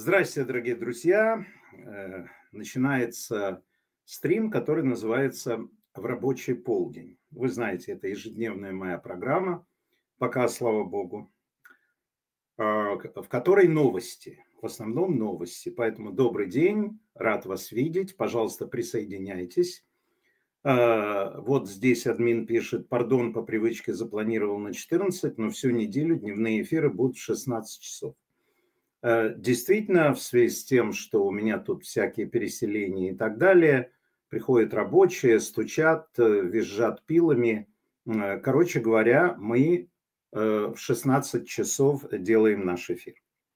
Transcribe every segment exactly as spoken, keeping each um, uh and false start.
Здравствуйте, дорогие друзья. Э, Начинается стрим, который называется «В рабочий полдень». Вы знаете, это ежедневная моя программа, пока, слава богу, а, к- в которой новости, в основном новости. Поэтому добрый день, рад вас видеть. Пожалуйста, присоединяйтесь. А, Вот здесь админ пишет: пардон, по привычке запланировал на четырнадцать, но всю неделю дневные эфиры будут в шестнадцать часов. Э, Действительно, в связи с тем, что у меня тут всякие переселения и так далее, приходят рабочие, стучат, э, визжат пилами. Э, Короче говоря, мы э, в шестнадцать часов делаем наш эфир.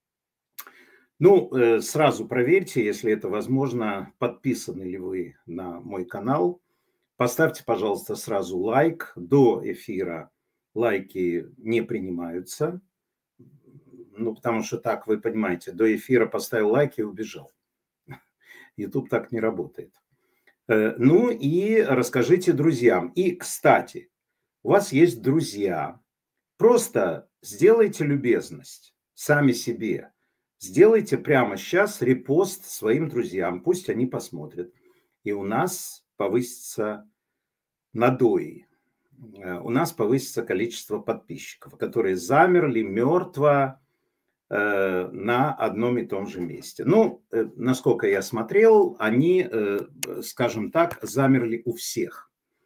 Ну, э, сразу проверьте, если это возможно, подписаны ли вы на мой канал. Поставьте, пожалуйста, сразу лайк. До эфира лайки не принимаются. Ну, потому что так, вы понимаете, до эфира поставил лайк и убежал. YouTube так не работает. Э, Ну и расскажите друзьям. И, кстати, у вас есть друзья. Просто сделайте любезность сами себе. Сделайте прямо сейчас репост своим друзьям. Пусть они посмотрят. И у нас повысится надои. Э, У нас повысится количество подписчиков, которые замерли мертво э, на одном и том же месте. Ну, э, насколько я смотрел, они, э, скажем так, замерли у всех.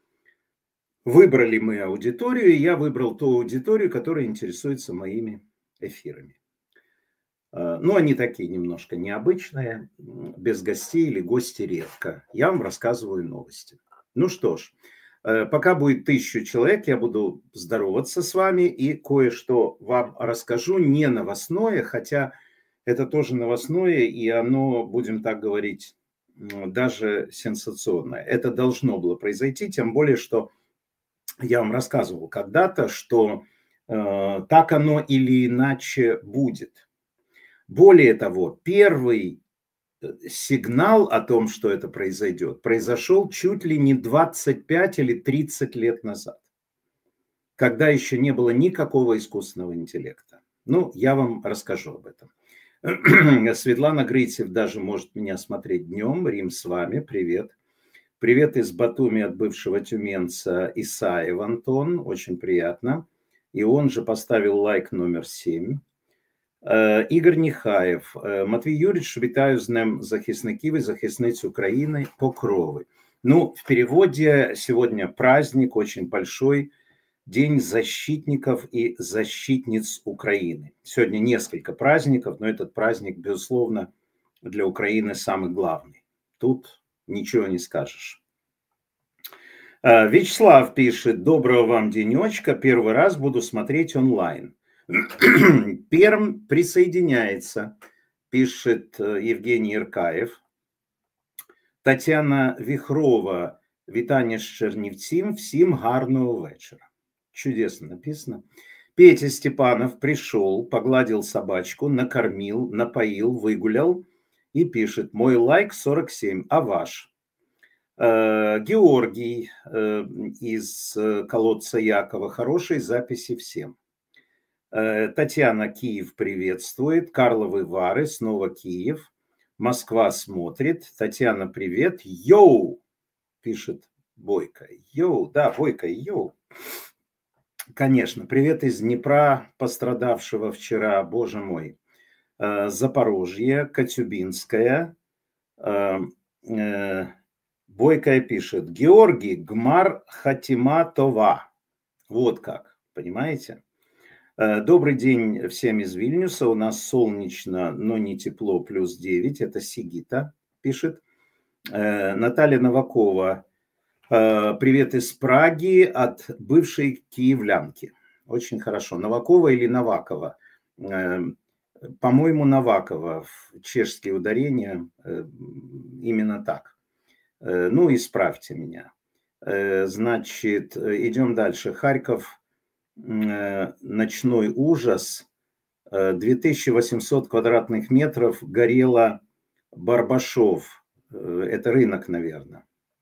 Выбрали мы аудиторию, и я выбрал ту аудиторию, которая интересуется моими эфирами. Э, Ну, они такие немножко необычные, м, без гостей или гости редко. Я вам рассказываю новости. Ну что ж, э, пока будет тысячу человек, я буду здороваться с вами и кое-что вам расскажу, не новостное, хотя это тоже новостное, и оно, будем так говорить, м, даже сенсационное. Это должно было произойти, тем более, что я вам рассказывал когда-то, что э, так оно или иначе будет. Более того, первый э, сигнал о том, что это произойдет, произошел чуть ли не двадцать пять или тридцать лет назад, когда еще не было никакого искусственного интеллекта. Ну, я вам расскажу об этом. Светлана Грицев даже может меня смотреть днем. Рим с вами. Привет. Привет из Батуми от бывшего тюменца Исаев Антон. Очень приятно. И он же поставил лайк номер семь. Э, Ігор Нехаєв. Э, Матвій Юрійович, вітаю з Днем захисників і захисниць України Покрови. Ну, в переводе сегодня праздник очень большой. День защитников и защитниц Украины. Сегодня несколько праздников, но этот праздник, безусловно, для Украины самый главный. Тут ничего не скажешь. А, Вячеслав пишет: доброго вам денечка, первый раз буду смотреть онлайн. Перм присоединяется, пишет э, Евгений Иркаев. Татьяна Вихрова: вітання з Чернівців, всім гарного вечора. Чудесно написано. Петя Степанов пришел, погладил собачку, накормил, напоил, выгулял и пишет: мой лайк сорок семь, а ваш? Э, Георгий э, из э, колодца Якова: хорошей записи всем. Э, Татьяна, Киев приветствует. Карловы Вары, снова Киев. Москва смотрит. Татьяна, привет. Йоу, пишет Бойко. Йоу, да, Бойко, йоу. Конечно, привет из Днепра, пострадавшего вчера, боже мой. Э, Запорожье, Катюбинская. Э, э, Бойкая пишет: Георгий, Гмар Хатима Това. Вот как, понимаете? Э, Добрый день всем из Вильнюса. У нас солнечно, но не тепло, плюс девять. Это Сигита пишет. Э, Наталья Новакова: э, привет из Праги от бывшей киевлянки. Очень хорошо. Новакова или Новакова? Э, По-моему, Новакова. Чешские ударения э, именно так. Э, Ну, исправьте меня. Э, Значит, э, идем дальше. Харьков, э, ночной ужас. Э, две тысячи восемьсот квадратных метров горело Барбашов. Э, Это рынок, наверное.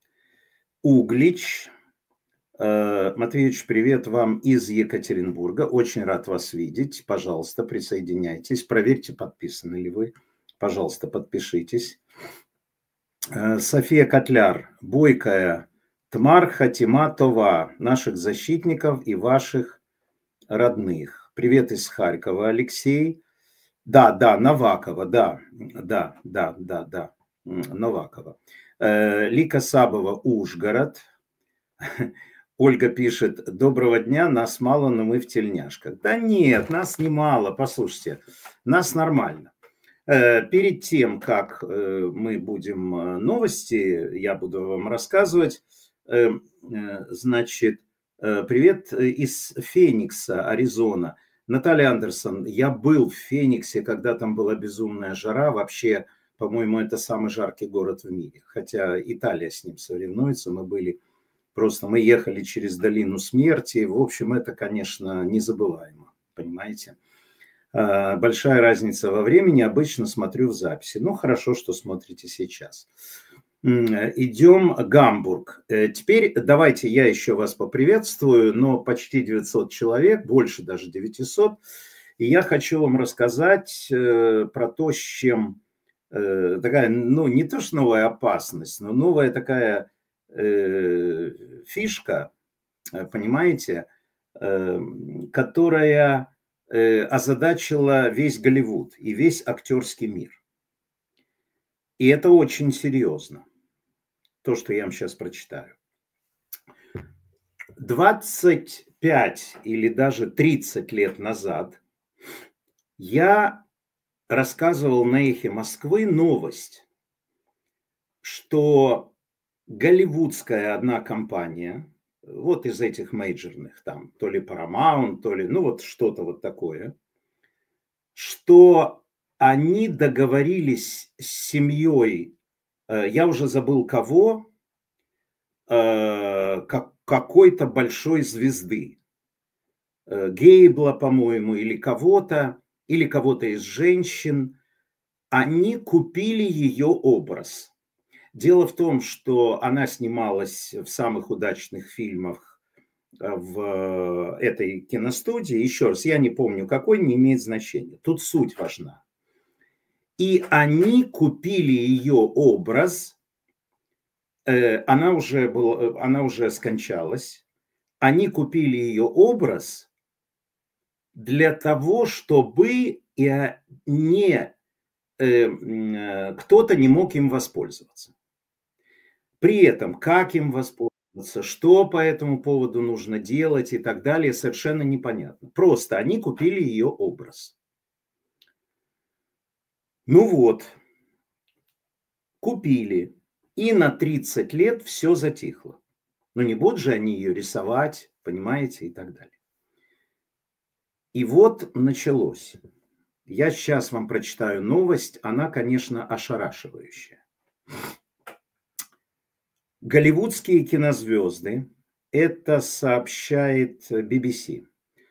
Углич. Э, Матвеевич, привет вам из Екатеринбурга. Очень рад вас видеть. Пожалуйста, присоединяйтесь. Проверьте, подписаны ли вы. Пожалуйста, подпишитесь. София Котляр, бойкая, Тмар Хатима Това, наших защитников и ваших родных. Привет из Харькова, Алексей. Да, да, Новакова, да, да, да, да, да, Новакова. Лика Сабова, Ужгород. Ольга пишет: доброго дня, нас мало, но мы в тельняшках. Да нет, нас не мало, послушайте, нас нормально. Перед тем, как мы будем новости, я буду вам рассказывать, значит, привет из Феникса, Аризона. Наталья Андерсон, я был в Фениксе, когда там была безумная жара, вообще, по-моему, это самый жаркий город в мире, хотя Италия с ним соревнуется, мы были, просто мы ехали через долину смерти, в общем, это, конечно, незабываемо, понимаете. Большая разница во времени, обычно смотрю в записи. Ну, хорошо, что смотрите сейчас. Идем Гамбург. Теперь давайте я еще вас поприветствую, но почти девятьсот человек, больше даже девятисот. И я хочу вам рассказать про то, с чем такая, ну, не то что новая опасность, но новая такая фишка, понимаете, которая озадачила весь Голливуд и весь актерский мир. И это очень серьезно, то, что я вам сейчас прочитаю. двадцать пять или даже тридцать лет назад я рассказывал на «Эхе Москвы» новость, что голливудская одна компания, вот из этих мейджорных, там, то ли Paramount, то ли, ну вот что-то вот такое, что они договорились с семьей, я уже забыл кого, какой-то большой звезды, Гейбла, по-моему, или кого-то, или кого-то из женщин, они купили ее образ. Дело в том, что она снималась в самых удачных фильмах в этой киностудии. Еще раз, я не помню какой, не имеет значения. Тут суть важна. И они купили ее образ. Она уже, была, она уже скончалась. Они купили ее образ для того, чтобы не, кто-то не мог им воспользоваться. При этом, как им воспользоваться, что по этому поводу нужно делать и так далее, совершенно непонятно. Просто они купили ее образ. Ну вот, купили. И на тридцать лет все затихло. Но не будут же они ее рисовать, понимаете, и так далее. И вот началось. Я сейчас вам прочитаю новость, она, конечно, ошарашивающая. Голливудские кинозвезды, это сообщает би би си.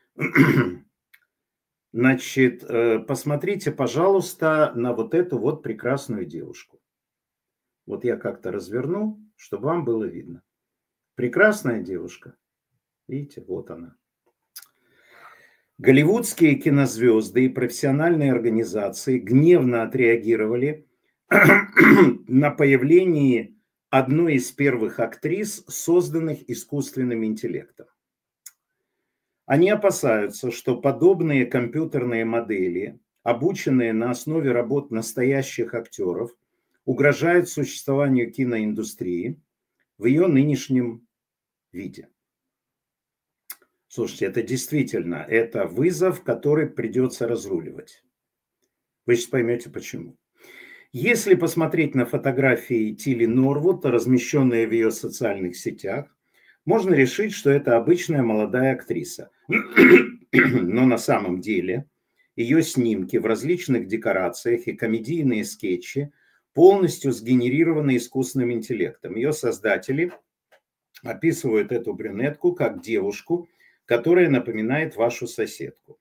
Значит, посмотрите, пожалуйста, на вот эту вот прекрасную девушку. Вот я как-то разверну, чтобы вам было видно. Прекрасная девушка. Видите, вот она. Голливудские кинозвезды и профессиональные организации гневно отреагировали на появление одной из первых актрис, созданных искусственным интеллектом. Они опасаются, что подобные компьютерные модели, обученные на основе работ настоящих актеров, угрожают существованию киноиндустрии в ее нынешнем виде. Слушайте, это действительно, это вызов, который придется разруливать. Вы сейчас поймете, почему. Если посмотреть на фотографии Тилли Норвуд, размещенные в ее социальных сетях, можно решить, что это обычная молодая актриса. Но на самом деле ее снимки в различных декорациях и комедийные скетчи полностью сгенерированы искусственным интеллектом. Ее создатели описывают эту брюнетку как девушку, которая напоминает вашу соседку.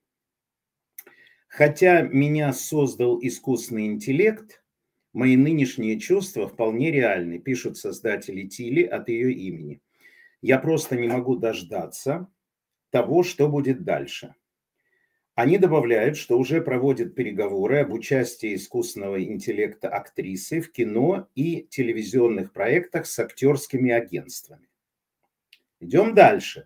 Хотя меня создал искусственный интеллект, мои нынешние чувства вполне реальны, пишут создатели Тилли от ее имени. Я просто не могу дождаться того, что будет дальше. Они добавляют, что уже проводят переговоры об участии искусственного интеллекта актрисы в кино и телевизионных проектах с актерскими агентствами. Идем дальше.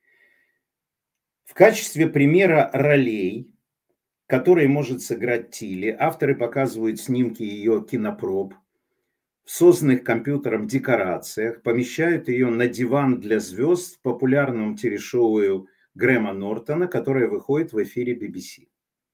В качестве примера ролей, которые может сыграть Тилли, авторы показывают снимки ее кинопроб в созданных компьютером декорациях, помещают ее на диван для звезд в популярном телешоу Грэма Нортона, которое выходит в эфире би би си.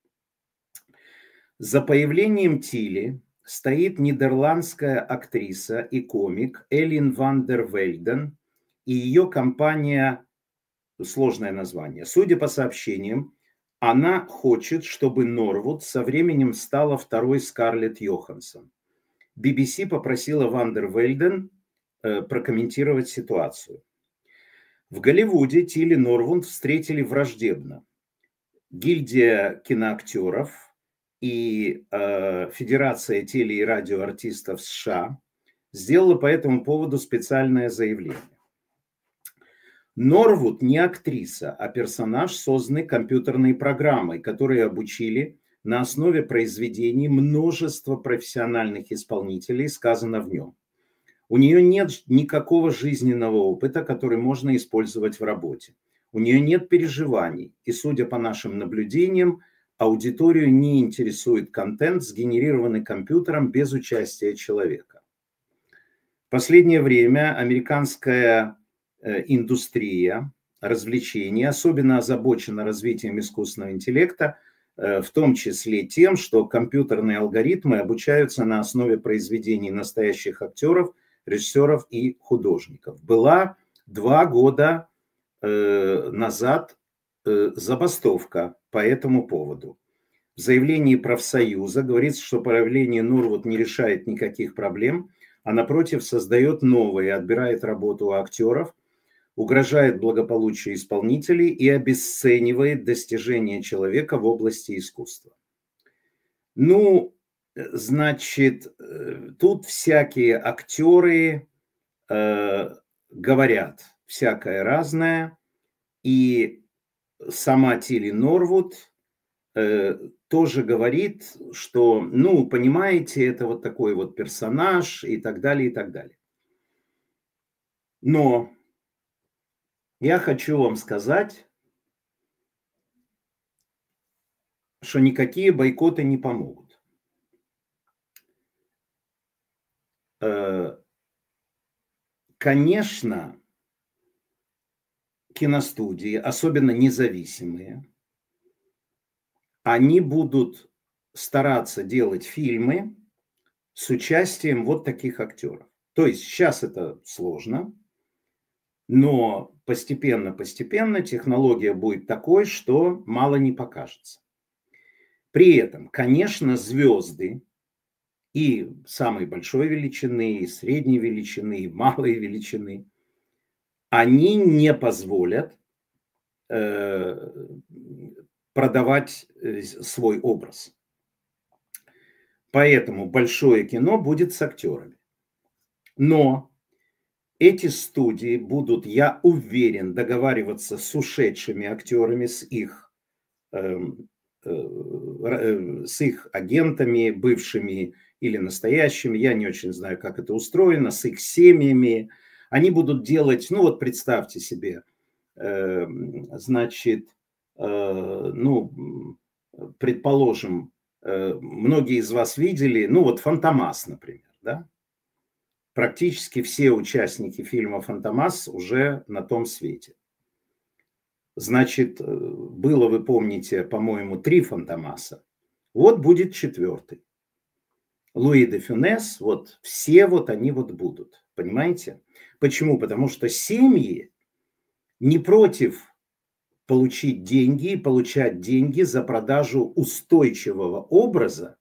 За появлением Тилли стоит нидерландская актриса и комик Элин ван дер Вельден и ее компания, сложное название. Судя по сообщениям, она хочет, чтобы Норвуд со временем стала второй Скарлетт Йоханссон. би би си попросила ван дер Вельден э, прокомментировать ситуацию. В Голливуде Тилли Норвуд встретили враждебно. Гильдия киноактеров и э, Федерация теле- и радиоартистов США сделала по этому поводу специальное заявление. Норвуд не актриса, а персонаж, созданный компьютерной программой, которые обучили на основе произведений множества профессиональных исполнителей, сказано в нем. У нее нет никакого жизненного опыта, который можно использовать в работе. У нее нет переживаний, и, судя по нашим наблюдениям, аудиторию не интересует контент, сгенерированный компьютером без участия человека. В последнее время американская индустрия развлечений особенно озабочена развитием искусственного интеллекта, в том числе тем, что компьютерные алгоритмы обучаются на основе произведений настоящих актеров, режиссеров и художников. Была два года назад забастовка по этому поводу. В заявлении профсоюза говорится, что появление Норвуд не решает никаких проблем, а напротив создает новые, отбирает работу у актеров, угрожает благополучию исполнителей и обесценивает достижения человека в области искусства. Ну, значит, тут всякие актеры э, говорят всякое разное, и сама Тилли Норвуд э, тоже говорит, что, ну, понимаете, это вот такой вот персонаж и так далее, и так далее. Но я хочу вам сказать, что никакие бойкоты не помогут. Конечно, киностудии, особенно независимые, они будут стараться делать фильмы с участием вот таких актеров. То есть сейчас это сложно, но постепенно-постепенно технология будет такой, что мало не покажется. При этом, конечно, звезды и самой большой величины, и средней величины, и малой величины, они не позволят э, продавать свой образ. Поэтому большое кино будет с актерами. Но эти студии будут, я уверен, договариваться с ушедшими актерами, с их, э, э, с их агентами, бывшими или настоящими, я не очень знаю, как это устроено, с их семьями. Они будут делать, ну вот представьте себе, э, значит, э, ну, предположим, э, многие из вас видели, ну вот «Фантомас», например, да? Практически все участники фильма «Фантомас» уже на том свете. Значит, было, вы помните, по-моему, три «Фантомаса». Вот будет четвертый. Луи де Фюнес, вот все вот они вот будут. Понимаете? Почему? Потому что семьи не против получить деньги и получать деньги за продажу устойчивого образа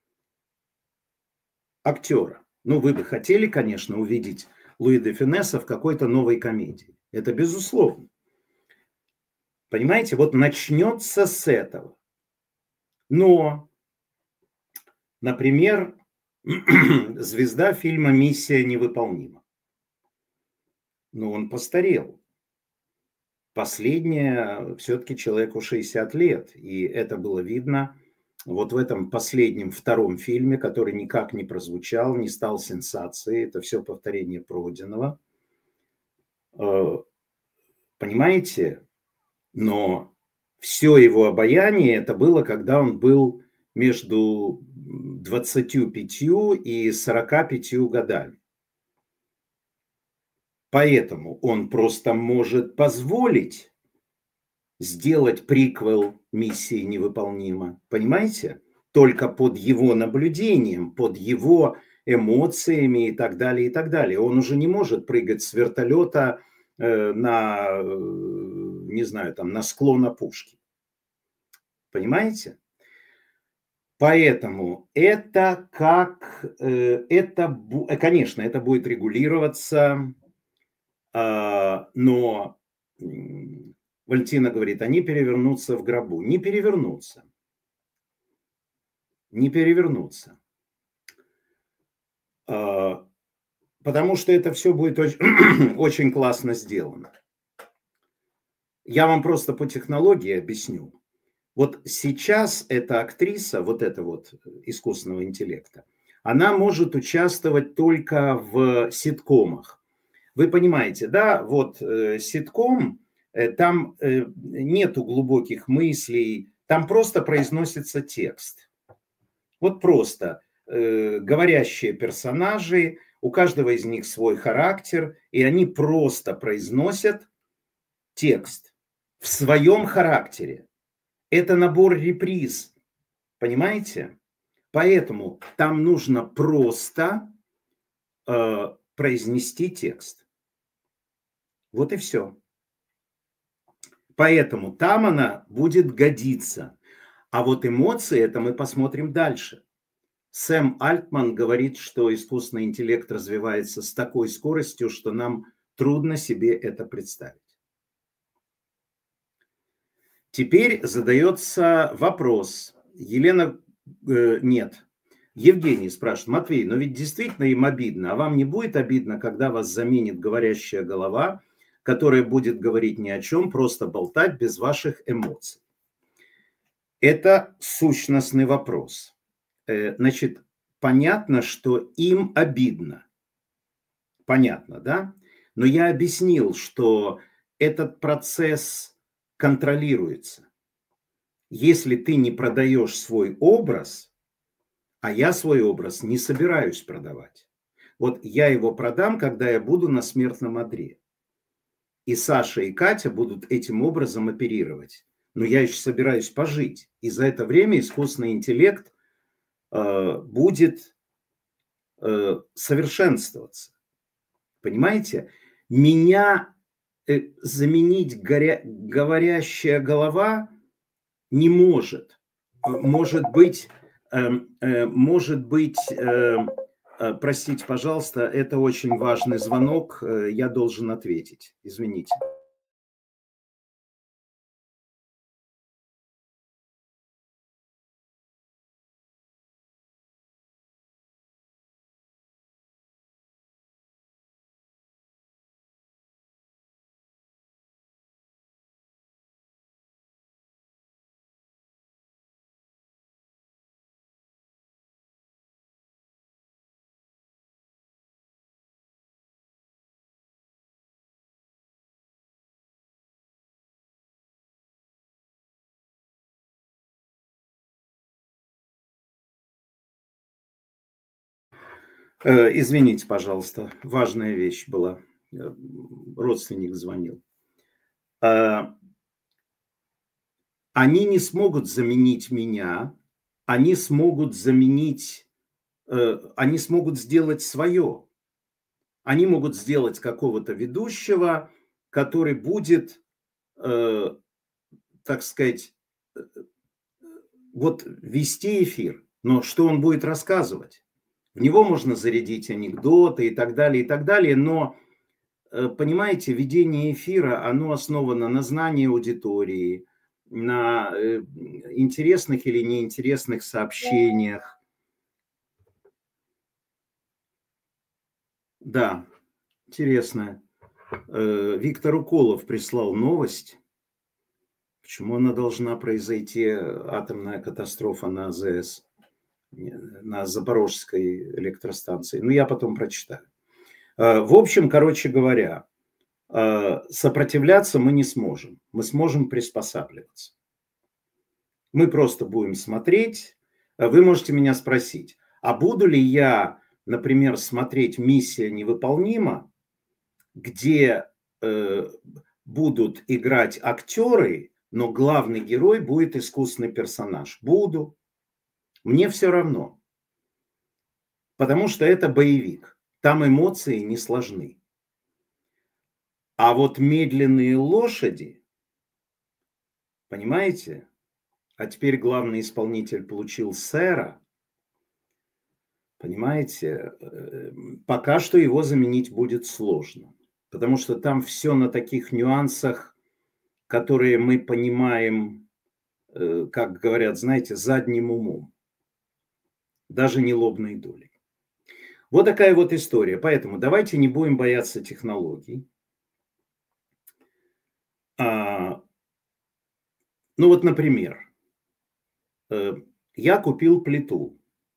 актера. Ну, вы бы хотели, конечно, увидеть Луи де Фюнеса в какой-то новой комедии. Это безусловно. Понимаете, вот начнется с этого. Но, например, звезда фильма «Миссия невыполнима». Но он постарел. последнее, все-таки человеку шестьдесят лет. И это было видно вот в этом последнем, втором фильме, который никак не прозвучал, не стал сенсацией. Это все повторение пройденного. Понимаете? Но все его обаяние это было, когда он был между двадцатью пятью и сорока пятью годами. Поэтому он просто может позволить сделать приквел «Миссии невыполнима». Понимаете? Только под его наблюдением, под его эмоциями и так далее, и так далее. Он уже не может прыгать с вертолета э, на, э, не знаю, там, на склон опушки. Понимаете? Поэтому это как, э, это, конечно, это будет регулироваться, э, но Валентина говорит, они перевернутся в гробу. Не перевернутся. Не перевернутся. Э, потому что это все будет очень, очень классно сделано. Я вам просто по технологии объясню. Вот сейчас эта актриса, вот эта вот искусственного интеллекта, она может участвовать только в ситкомах. Вы понимаете, да, вот э, ситком, э, там э, нету глубоких мыслей, там просто произносится текст. Вот просто э, говорящие персонажи, у каждого из них свой характер, и они просто произносят текст в своем характере. Это набор реприз, понимаете? Поэтому там нужно просто э, произнести текст. Вот и все. Поэтому там она будет годиться. А вот эмоции, это мы посмотрим дальше. Сэм Альтман говорит, что искусственный интеллект развивается с такой скоростью, что нам трудно себе это представить. Теперь задается вопрос. Елена, э, нет. Евгений спрашивает, Матвей, но ведь действительно им обидно. А вам не будет обидно, когда вас заменит говорящая голова, которая будет говорить ни о чем, просто болтать без ваших эмоций? Это сущностный вопрос. Э, значит, понятно, что им обидно. Понятно, да? Но я объяснил, что этот процесс контролируется. Если ты не продаешь свой образ, а я свой образ не собираюсь продавать. Вот я его продам, когда я буду на смертном одре. И Саша, и Катя будут этим образом оперировать. Но я еще собираюсь пожить. И за это время искусственный интеллект э, будет э, совершенствоваться. Понимаете? Меня э, заменить горя... говорящая голова не может. Может быть, э, э, может быть, э, э, простите, пожалуйста, это очень важный звонок, э, я должен ответить. Извините. Извините, пожалуйста, важная вещь была. Родственник звонил. Они не смогут заменить меня, они смогут заменить, они смогут сделать свое. Они могут сделать какого-то ведущего, который будет, так сказать, вот вести эфир. Но что он будет рассказывать? В него можно зарядить анекдоты и так далее, и так далее. Но, понимаете, ведение эфира, оно основано на знании аудитории, на интересных или неинтересных сообщениях. Да, интересно. Виктор Уколов прислал новость. Почему она должна произойти, атомная катастрофа на АЗС, на Запорожской электростанции? Ну, я потом прочитаю. В общем, короче говоря, сопротивляться мы не сможем. Мы сможем приспосабливаться. Мы просто будем смотреть. Вы можете меня спросить, а буду ли я, например, смотреть «Миссия невыполнима», где э, будут играть актеры, но главный герой будет искусственный персонаж? Буду. Мне все равно. Потому что это боевик. Там эмоции не сложны. А вот медленные лошади, понимаете? А теперь главный исполнитель получил сэра. Понимаете? Пока что его заменить будет сложно. Потому что там все на таких нюансах, которые мы понимаем, как говорят, знаете, задним умом. Даже не лобной долей. Вот такая вот история. Поэтому давайте не будем бояться технологий. А, ну вот, например, я купил плиту.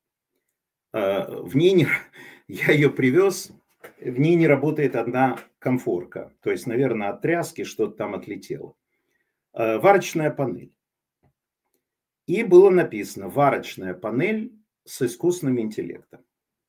В ней не, я ее привез, в ней не работает одна конфорка. То есть, наверное, от тряски что-то там отлетело. Варочная панель. И было написано «Варочная панель с искусственным интеллектом».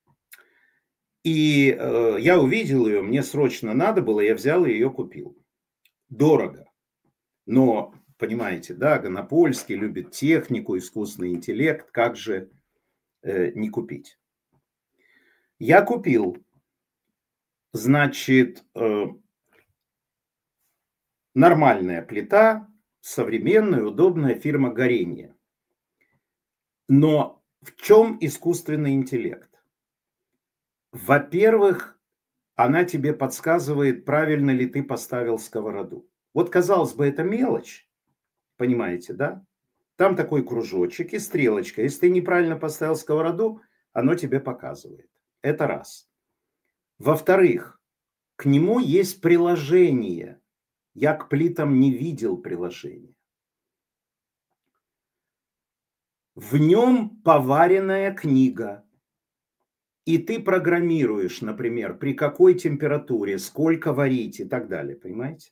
И э, я увидел ее, мне срочно надо было, я взял и ее купил. Дорого. Но, понимаете, да, Гонопольский любит технику, искусственный интеллект, как же э, не купить? Я купил, значит, э, нормальная плита, современная, удобная, фирма Горение. Но в чем искусственный интеллект? Во-первых, она тебе подсказывает, правильно ли ты поставил сковороду. Вот, казалось бы, это мелочь, понимаете, да? Там такой кружочек и стрелочка. Если ты неправильно поставил сковороду, оно тебе показывает. Это раз. Во-вторых, к нему есть приложение. Я к плитам не видел приложения. В нем поваренная книга. И ты программируешь, например, при какой температуре, сколько варить и так далее, понимаете?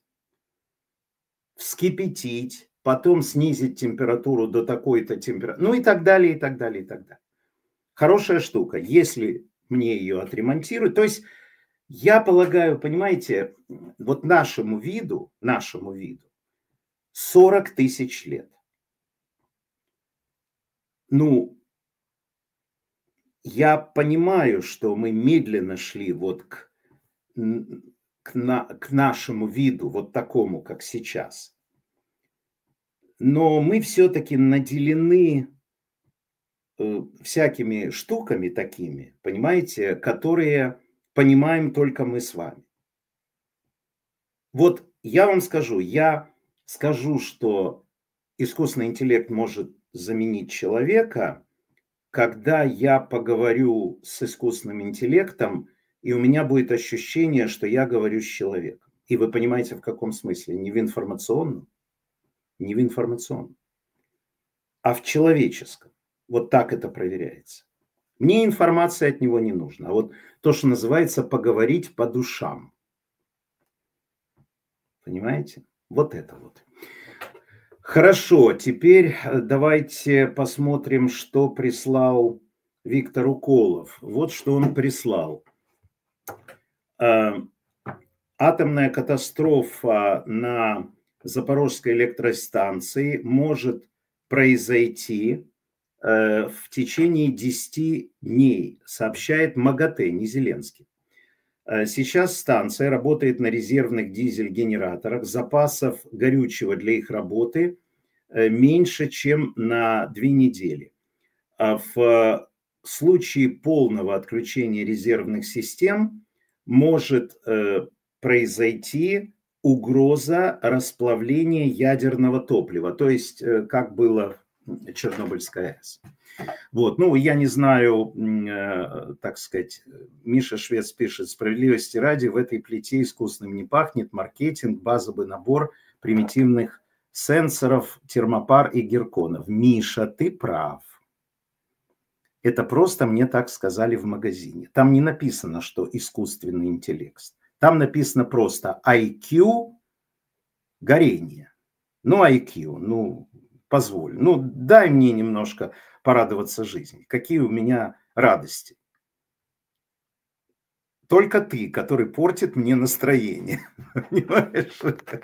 Вскипятить, потом снизить температуру до такой-то температуры, ну и так далее, и так далее, и так далее. Хорошая штука, если мне ее отремонтируют. То есть, я полагаю, понимаете, вот нашему виду, нашему виду сорок тысяч лет. Ну, я понимаю, что мы медленно шли вот к, к, на, к нашему виду, вот такому, как сейчас. Но мы все-таки наделены э, всякими штуками такими, понимаете, которые понимаем только мы с вами. Вот я вам скажу, я скажу, что искусственный интеллект может заменить человека, когда я поговорю с искусственным интеллектом, и у меня будет ощущение, что я говорю с человеком. И вы понимаете, в каком смысле? Не в информационном, не в информационном, а в человеческом. Вот так это проверяется. Мне информация от него не нужна. А вот то, что называется поговорить по душам. Понимаете? Вот это вот. Хорошо, теперь давайте посмотрим, что прислал Виктор Уколов. Вот что он прислал. Атомная катастрофа на Запорожской электростанции может произойти в течение десяти дней, сообщает МАГАТЭ, не Зеленский. Сейчас станция работает на резервных дизель-генераторах. Запасов горючего для их работы меньше, чем на две недели. В случае полного отключения резервных систем может произойти угроза расплавления ядерного топлива. То есть, как было Чернобыльская АЭС. Вот, ну, я не знаю, э, так сказать, Миша Швец пишет, справедливости ради, в этой плите искусственным не пахнет, маркетинг, базовый набор примитивных сенсоров, термопар и герконов. Миша, ты прав. Это просто мне так сказали в магазине. Там не написано, что искусственный интеллект. Там написано просто ай кью горение. Ну, ай кью, ну, позволь. Ну, дай мне немножко порадоваться жизни. Какие у меня радости. Только ты, который портит мне настроение. Понимаешь?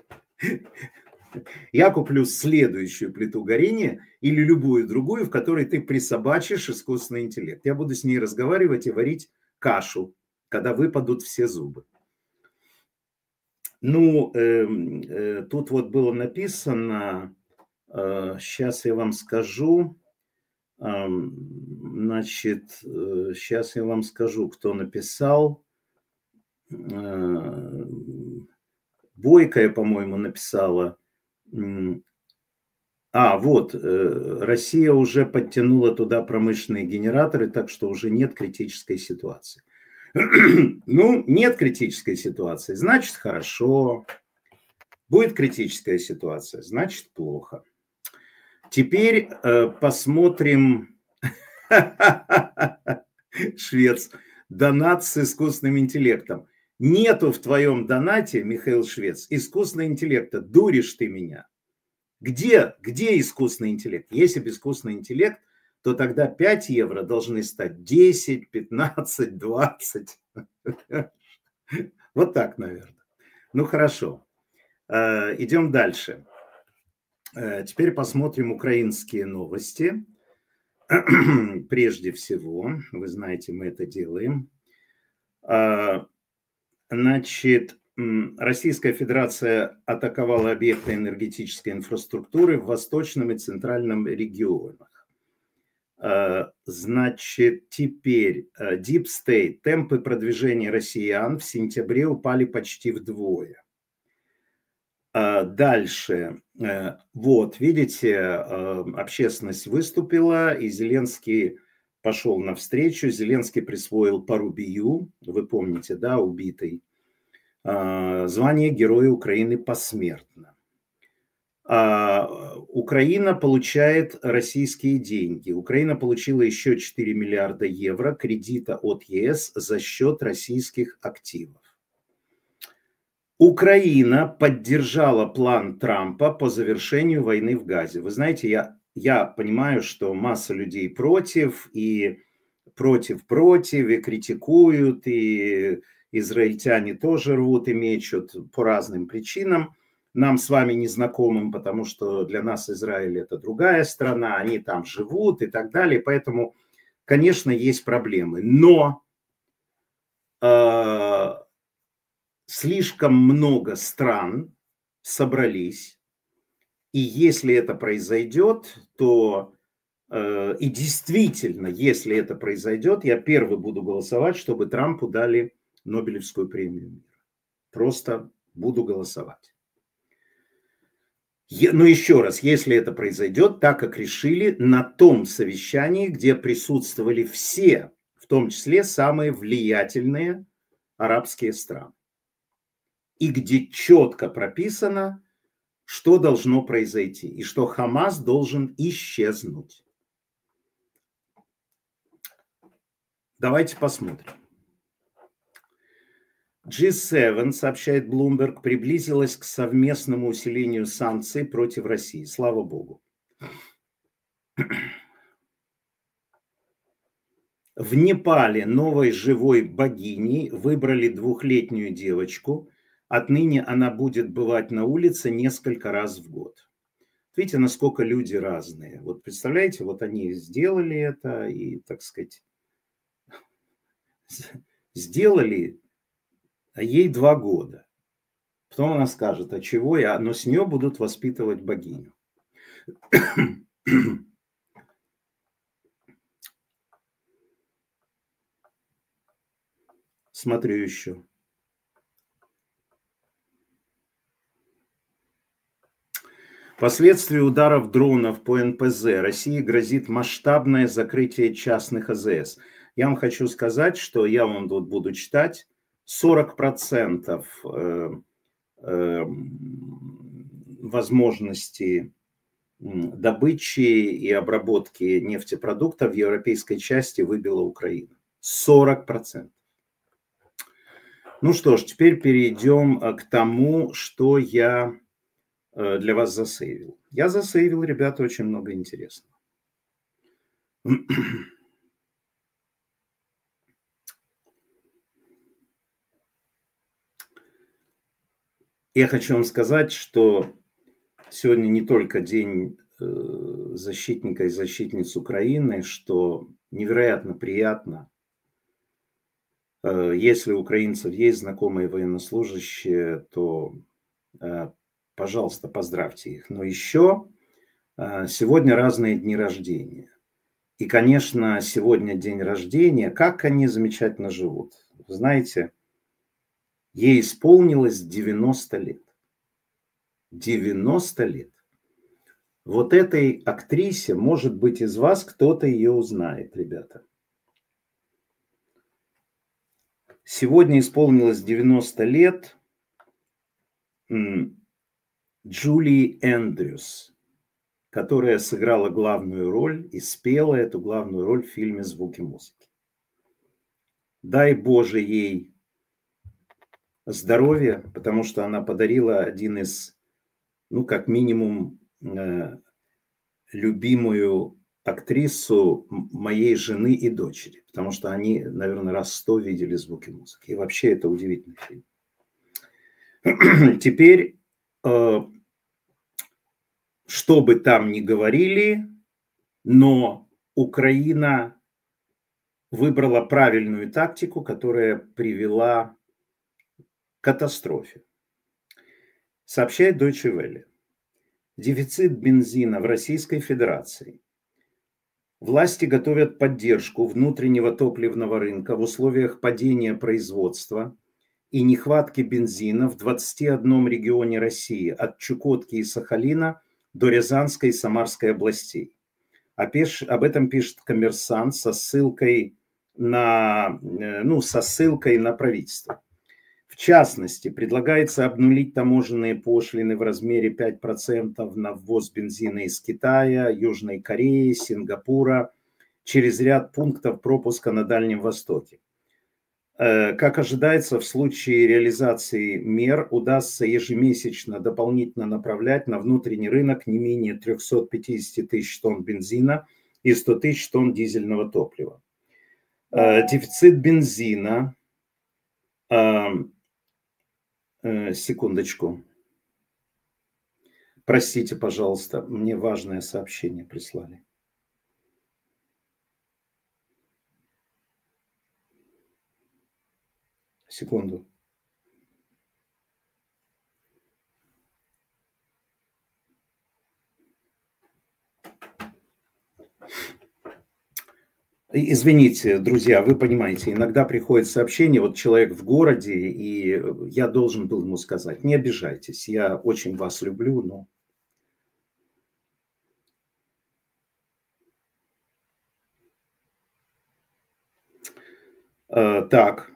Я куплю следующую плиту горения или любую другую, в которой ты присобачишь искусственный интеллект. Я буду с ней разговаривать и варить кашу, когда выпадут все зубы. Ну, э, э, тут вот было написано, э, сейчас я вам скажу, э, значит, э, сейчас я вам скажу, кто написал. Э, Бойкая, по-моему, написала. А, вот, э, Россия уже подтянула туда промышленные генераторы, так что уже нет критической ситуации. Ну, нет критической ситуации, значит, хорошо. Будет критическая ситуация, значит, плохо. Теперь э, посмотрим, Швец, донат с искусственным интеллектом. Нету в твоем донате, Михаил Швец, искусственного интеллекта. Дуришь ты меня. Где, где искусственный интеллект? Если бы искусственный интеллект, то тогда пять евро должны стать десять, пятнадцать, двадцать. Вот так, наверное. Ну, хорошо. Идем дальше. Теперь посмотрим украинские новости. Прежде всего, вы знаете, мы это делаем. Значит, Российская Федерация атаковала объекты энергетической инфраструктуры в восточном и центральном регионах. Значит, теперь Deep State. Темпы продвижения россиян в сентябре упали почти вдвое. Дальше. Вот, видите, общественность выступила, и Зеленский пошел навстречу. Зеленский присвоил Порубию, вы помните, да, убитый, звание Героя Украины посмертно. Украина получает российские деньги. Украина получила еще четыре миллиарда евро кредита от ЕС за счет российских активов. Украина поддержала план Трампа по завершению войны в Газе. Вы знаете, я, я понимаю, что масса людей против, и против-против, и критикуют, и израильтяне тоже рвут и мечут по разным причинам. Нам с вами незнакомым, потому что для нас Израиль это другая страна, они там живут и так далее. Поэтому, конечно, есть проблемы. Но э, слишком много стран собрались. И если это произойдет, то э, и действительно, если это произойдет, я первый буду голосовать, чтобы Трампу дали Нобелевскую премию мира. Просто буду голосовать. Но еще раз, если это произойдет, так как решили на том совещании, где присутствовали все, в том числе самые влиятельные арабские страны, и где четко прописано, что должно произойти, и что Хамас должен исчезнуть. Давайте посмотрим. джи семь, сообщает Bloomberg, приблизилась к совместному усилению санкций против России. Слава Богу. В Непале новой живой богиней выбрали двухлетнюю девочку. Отныне она будет бывать на улице несколько раз в год. Видите, насколько люди разные. Вот представляете, вот они сделали это и, так сказать, сделали, а ей два года. Потом она скажет, а чего я? Но с нее будут воспитывать богиню. Смотрю еще. Последствия ударов дронов по эн пэ зэ России грозит масштабное закрытие частных а зэ эс. Я вам хочу сказать, что я вам тут буду читать, сорок процентов э, э, возможности добычи и обработки нефтепродуктов в европейской части выбила Украина. сорок процентов. Ну что ж, теперь перейдем к тому, что я для вас засейвил. Я засейвил, ребята, очень много интересного. Я хочу вам сказать, что сегодня не только день защитника и защитниц Украины, что невероятно приятно, если у украинцев есть знакомые военнослужащие, то, пожалуйста, поздравьте их. Но еще сегодня разные дни рождения. И, конечно, сегодня день рождения, как они замечательно живут. Вы знаете, ей исполнилось девяносто лет. девяносто лет. Вот этой актрисе, может быть, из вас кто-то ее узнает, ребята. Сегодня исполнилось девяносто лет Джулии Эндрюс, которая сыграла главную роль и спела эту главную роль в фильме «Звуки музыки». Дай Боже ей здоровья, потому что она подарила один из, ну, как минимум, любимую актрису моей жены и дочери, потому что они, наверное, раз сто видели «Звуки музыки». И вообще это удивительный фильм. Теперь, что бы там ни говорили, но Украина выбрала правильную тактику, которая привела к катастрофе. Сообщает Deutsche Welle. Дефицит бензина в Российской Федерации. Власти готовят поддержку внутреннего топливного рынка в условиях падения производства и нехватки бензина в двадцати одном регионе России, от Чукотки и Сахалина до Рязанской и Самарской областей. Об этом пишет «Коммерсант» со ссылкой на, ну, со ссылкой на правительство. В частности, предлагается обнулить таможенные пошлины в размере пять процентов на ввоз бензина из Китая, Южной Кореи, Сингапура через ряд пунктов пропуска на Дальнем Востоке. Как ожидается, в случае реализации мер удастся ежемесячно дополнительно направлять на внутренний рынок не менее трёхсот пятидесяти тысяч тонн бензина и ста тысяч тонн дизельного топлива. Дефицит бензина... Секундочку. Простите, пожалуйста, мне важное сообщение прислали. Секунду. Извините, друзья, вы понимаете, иногда приходит сообщение, вот человек в городе, и я должен был ему сказать, не обижайтесь, я очень вас люблю, но... Так.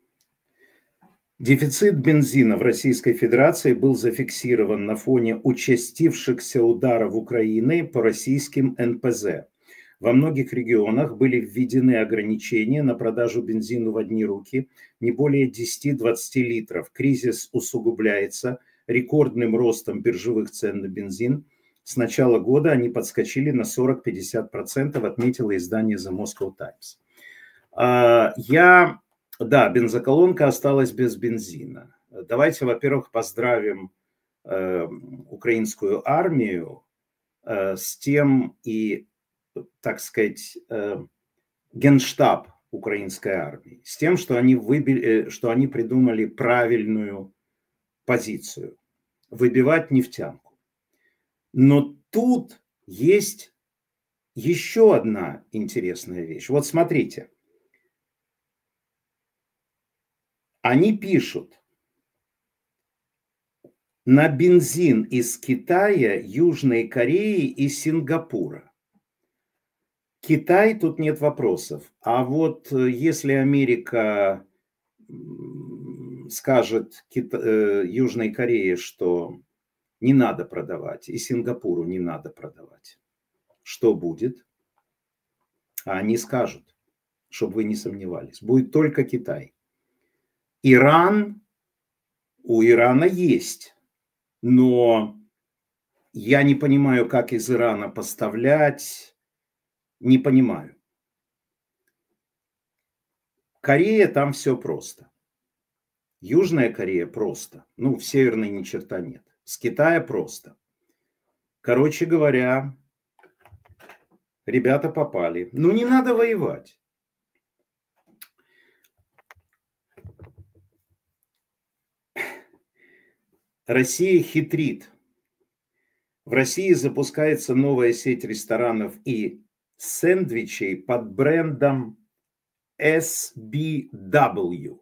Дефицит бензина в Российской Федерации был зафиксирован на фоне участившихся ударов Украины по российским эн пэ зэ. Во многих регионах были введены ограничения на продажу бензина в одни руки не более десяти-двадцати литров. Кризис усугубляется рекордным ростом биржевых цен на бензин. С начала года они подскочили на сорок-пятьдесят процентов, отметило издание The Moscow Times. Я, да, бензоколонка осталась без бензина. Давайте, во-первых, поздравим украинскую армию с тем и, так сказать, генштаб украинской армии, с тем, что они, выбили, что они придумали правильную позицию – выбивать нефтянку. Но тут есть еще одна интересная вещь. Вот смотрите. Они пишут, на бензин из Китая, Южной Кореи и Сингапура. Китай, тут нет вопросов. А вот если Америка скажет Южной Корее, что не надо продавать, и Сингапуру не надо продавать, что будет? А они скажут, чтобы вы не сомневались, будет только Китай. Иран, у Ирана есть, но я не понимаю, как из Ирана поставлять, не понимаю. Корея, там все просто. Южная Корея просто. Ну, в Северной ни черта нет. С Китая просто. Короче говоря, ребята попали. Ну, не надо воевать. Россия хитрит. В России запускается новая сеть ресторанов и сэндвичей под брендом эс би дабл ю.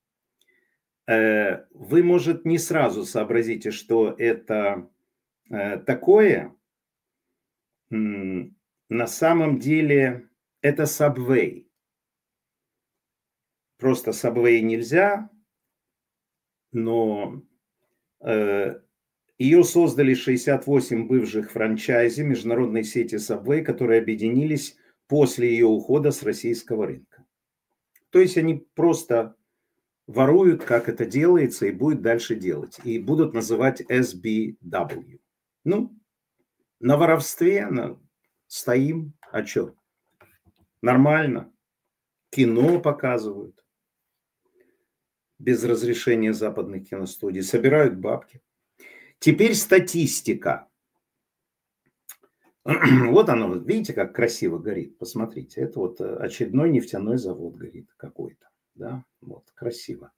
Вы, может, не сразу сообразите, что это такое. На самом деле это Subway. Просто Subway нельзя, но ее создали шестьдесят восемь бывших франчайзи международной сети Subway, которые объединились после ее ухода с российского рынка. То есть они просто воруют, как это делается, и будут дальше делать. И будут называть эс би дабл ю. Ну, на воровстве на... стоим. А что? Нормально. Кино показывают. Без разрешения западных киностудий. Собирают бабки. Теперь статистика. Вот оно, видите, как красиво горит. Посмотрите, это вот очередной нефтяной завод горит какой-то. Да, вот, красиво.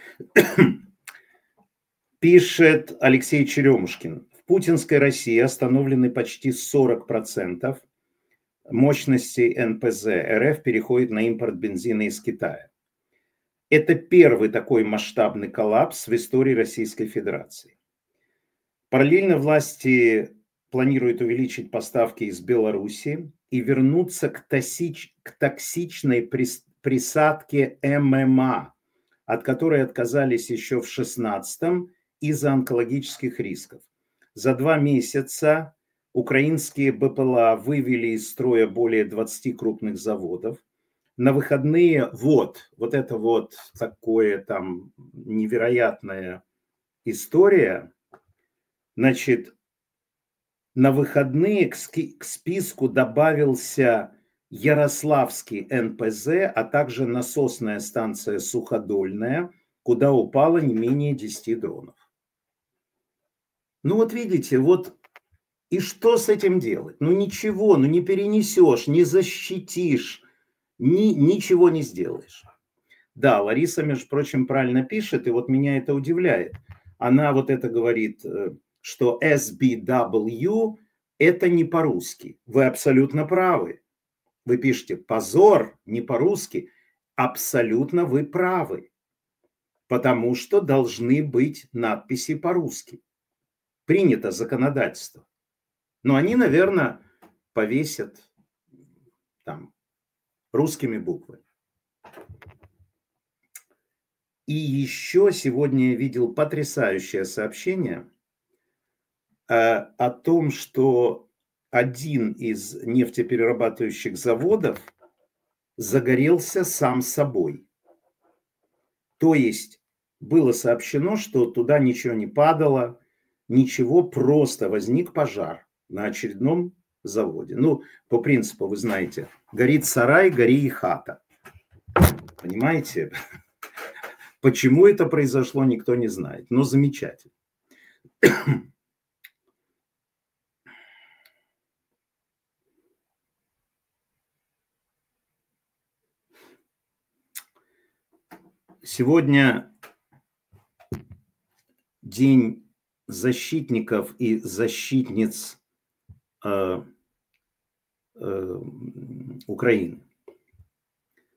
Пишет Алексей Черемушкин. В путинской России остановлены почти сорок процентов мощности эн пэ зэ. эр эф переходит на импорт бензина из Китая. Это первый такой масштабный коллапс в истории Российской Федерации. Параллельно власти планируют увеличить поставки из Беларуси и вернуться к, тосич, к токсичной прис, присадке эм эм а, от которой отказались еще в шестнадцатом из-за онкологических рисков. За два месяца украинские бэ пэ эл а вывели из строя более двадцати крупных заводов. На выходные вот, вот это вот такое там невероятная история. Значит, на выходные к, к списку добавился Ярославский эн пэ зэ, а также насосная станция Суходольная, куда упало не менее десяти дронов. Ну вот видите, вот и что с этим делать? Ну ничего, ну не перенесешь, не защитишь, ни, ничего не сделаешь. Да, Лариса, между прочим, правильно пишет, и вот меня это удивляет. Она вот это говорит, что эс би дабл ю это не по-русски. Вы абсолютно правы. Вы пишете позор, не по-русски. Абсолютно вы правы. Потому что должны быть надписи по-русски. Принято законодательство. Но они, наверное, повесят там русскими буквами. И еще сегодня я видел потрясающее сообщение о том, что один из нефтеперерабатывающих заводов загорелся сам собой. То есть было сообщено, что туда ничего не падало, ничего, просто возник пожар на очередном заводе. Ну, по принципу, вы знаете, горит сарай, гори и хата. Понимаете? Почему это произошло, никто не знает. Но замечательно. Сегодня день защитников и защитниц э, э, Украины.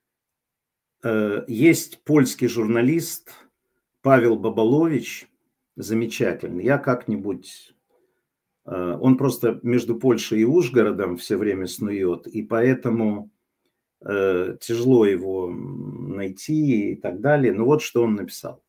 Э, есть польский журналист Павел Бабалович, замечательный. Я как-нибудь... Он просто между Польшей и Ужгородом все время снует, и поэтому э, тяжело его найти и так далее. Но вот что он написал.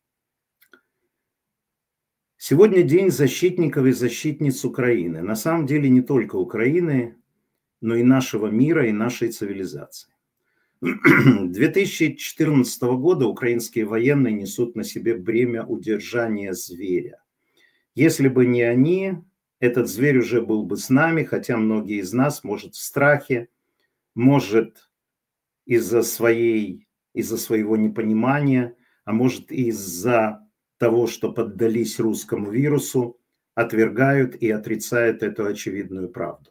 Сегодня день защитников и защитниц Украины. На самом деле не только Украины, но и нашего мира, и нашей цивилизации. две тысячи четырнадцатого года украинские военные несут на себе бремя удержания зверя. Если бы не они, этот зверь уже был бы с нами, хотя многие из нас, может, в страхе, может, из-за своей, из-за своего непонимания, а может, из-за того, что поддались русскому вирусу, отвергают и отрицают эту очевидную правду.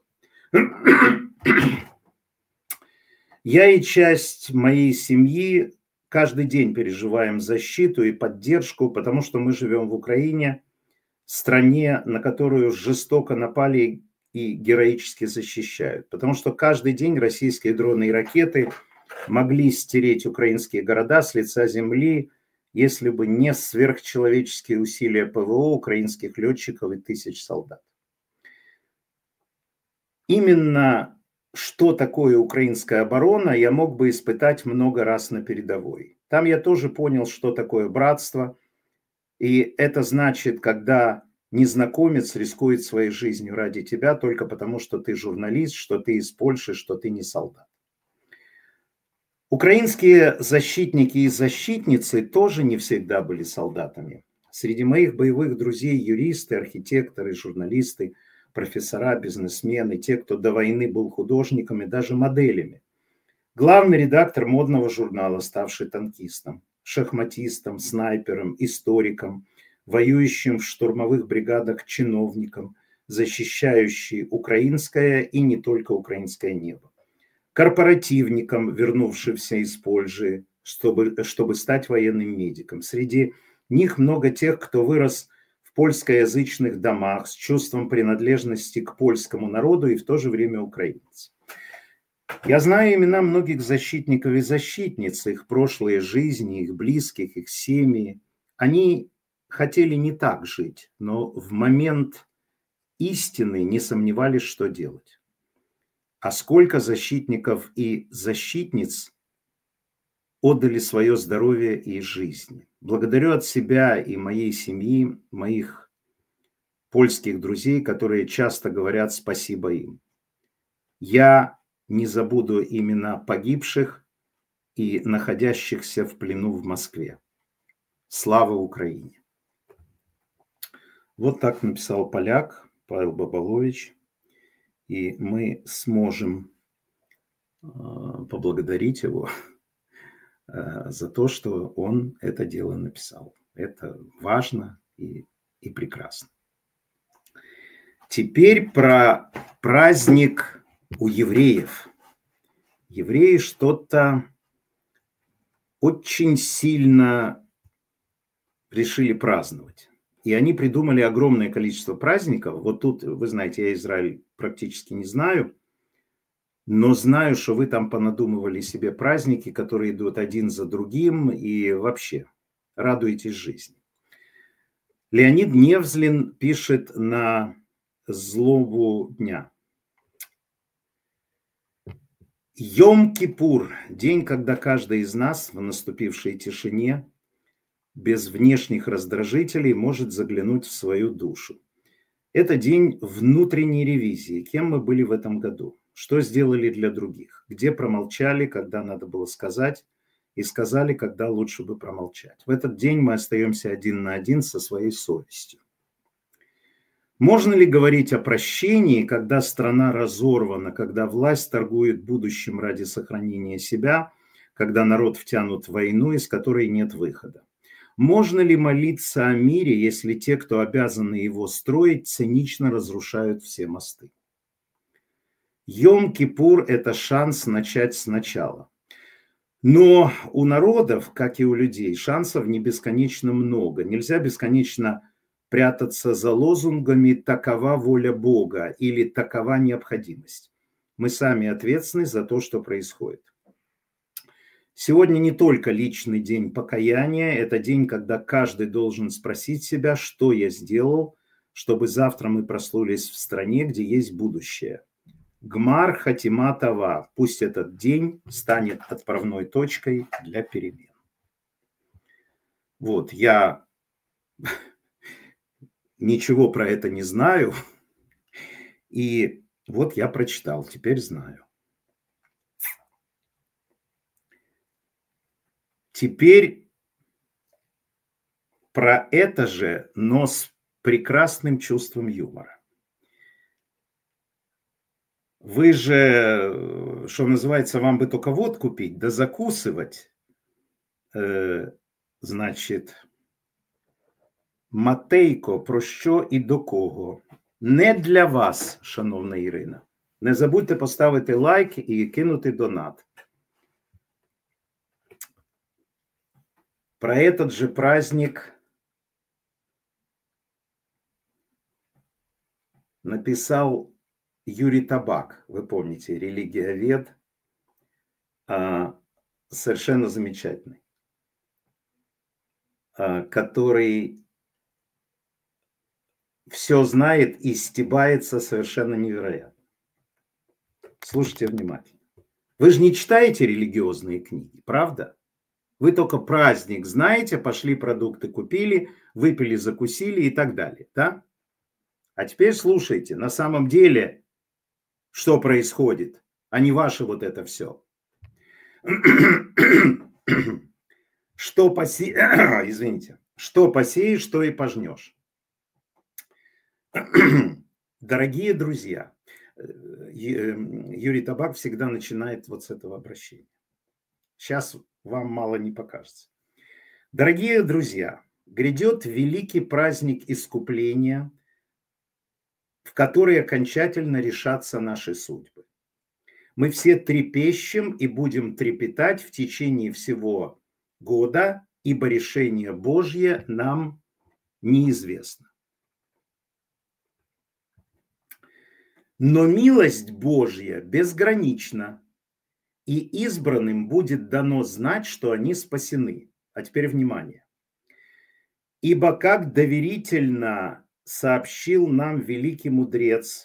Я и часть моей семьи каждый день переживаем защиту и поддержку, потому что мы живем в Украине, стране, на которую жестоко напали и героически защищают. Потому что каждый день российские дроны и ракеты могли стереть украинские города с лица земли, если бы не сверхчеловеческие усилия ПВО, украинских летчиков и тысяч солдат. Именно что такое украинская оборона, я мог бы испытать много раз на передовой. Там я тоже понял, что такое братство. И это значит, когда незнакомец рискует своей жизнью ради тебя только потому, что ты журналист, что ты из Польши, что ты не солдат. Украинские защитники и защитницы тоже не всегда были солдатами. Среди моих боевых друзей юристы, архитекторы, журналисты, профессора, бизнесмены, те, кто до войны был художниками, даже моделями. Главный редактор модного журнала, ставший танкистом, шахматистом, снайпером, историком, воюющим в штурмовых бригадах чиновником, защищающий украинское и не только украинское небо. Корпоративником, вернувшимся из Польши, чтобы, чтобы стать военным медиком. Среди них много тех, кто вырос в польскоязычных домах с чувством принадлежности к польскому народу и в то же время украинцев. Я знаю имена многих защитников и защитниц, их прошлые жизни, их близких, их семьи. Они хотели не так жить, но в момент истины не сомневались, что делать. А сколько защитников и защитниц отдали свое здоровье и жизнь. Благодарю от себя и моей семьи, моих польских друзей, которые часто говорят спасибо им. Я не забуду имена погибших и находящихся в плену в Москве. Слава Украине! Вот так написал поляк Павел Бабалович. И мы сможем поблагодарить его за то, что он это дело написал. Это важно и, и прекрасно. Теперь про праздник у евреев. Евреи что-то очень сильно решили праздновать. И они придумали огромное количество праздников. Вот тут, вы знаете, я Израиль практически не знаю, но знаю, что вы там понадумывали себе праздники, которые идут один за другим, и вообще радуетесь жизни. Леонид Невзлин пишет на злобу дня. Йом-Кипур – день, когда каждый из нас в наступившей тишине без внешних раздражителей может заглянуть в свою душу. Это день внутренней ревизии. Кем мы были в этом году? Что сделали для других? Где промолчали, когда надо было сказать? И сказали, когда лучше бы промолчать. В этот день мы остаемся один на один со своей совестью. Можно ли говорить о прощении, когда страна разорвана, когда власть торгует будущим ради сохранения себя, когда народ втянут в войну, из которой нет выхода? Можно ли молиться о мире, если те, кто обязаны его строить, цинично разрушают все мосты? Йом-Кипур – это шанс начать сначала. Но у народов, как и у людей, шансов не бесконечно много. Нельзя бесконечно прятаться за лозунгами «такова воля Бога» или «такова необходимость». Мы сами ответственны за то, что происходит. Сегодня не только личный день покаяния, это день, когда каждый должен спросить себя, что я сделал, чтобы завтра мы проснулись в стране, где есть будущее. Гмар хатима това. Пусть этот день станет отправной точкой для перемен. Вот, я ничего про это не знаю, и вот я прочитал, теперь знаю. Теперь про это же, но с прекрасным чувством юмора. Вы же, что называется, вам бы только водку пить, да закусывать. Э, значить, Матейко, про що і до кого? Не для вас, шановна Ірина. Не забудьте поставити лайк і кинути донат. Про этот же праздник написал Юрий Табак, вы помните, религиовед, совершенно замечательный, который все знает и стебается совершенно невероятно. Слушайте внимательно. Вы же не читаете религиозные книги, правда? Вы только праздник знаете, пошли продукты купили, выпили, закусили и так далее, да? А теперь слушайте, на самом деле, что происходит, а не ваше вот это все. Что посе... Извините. Что посеешь, что и пожнешь. Дорогие друзья, Юрий Табак всегда начинает вот с этого обращения. Сейчас вам мало не покажется. Дорогие друзья, грядет великий праздник искупления, в который окончательно решатся наши судьбы. Мы все трепещем и будем трепетать в течение всего года, ибо решение Божье нам неизвестно. Но милость Божья безгранична, и избранным будет дано знать, что они спасены. А теперь внимание. Ибо как доверительно сообщил нам великий мудрец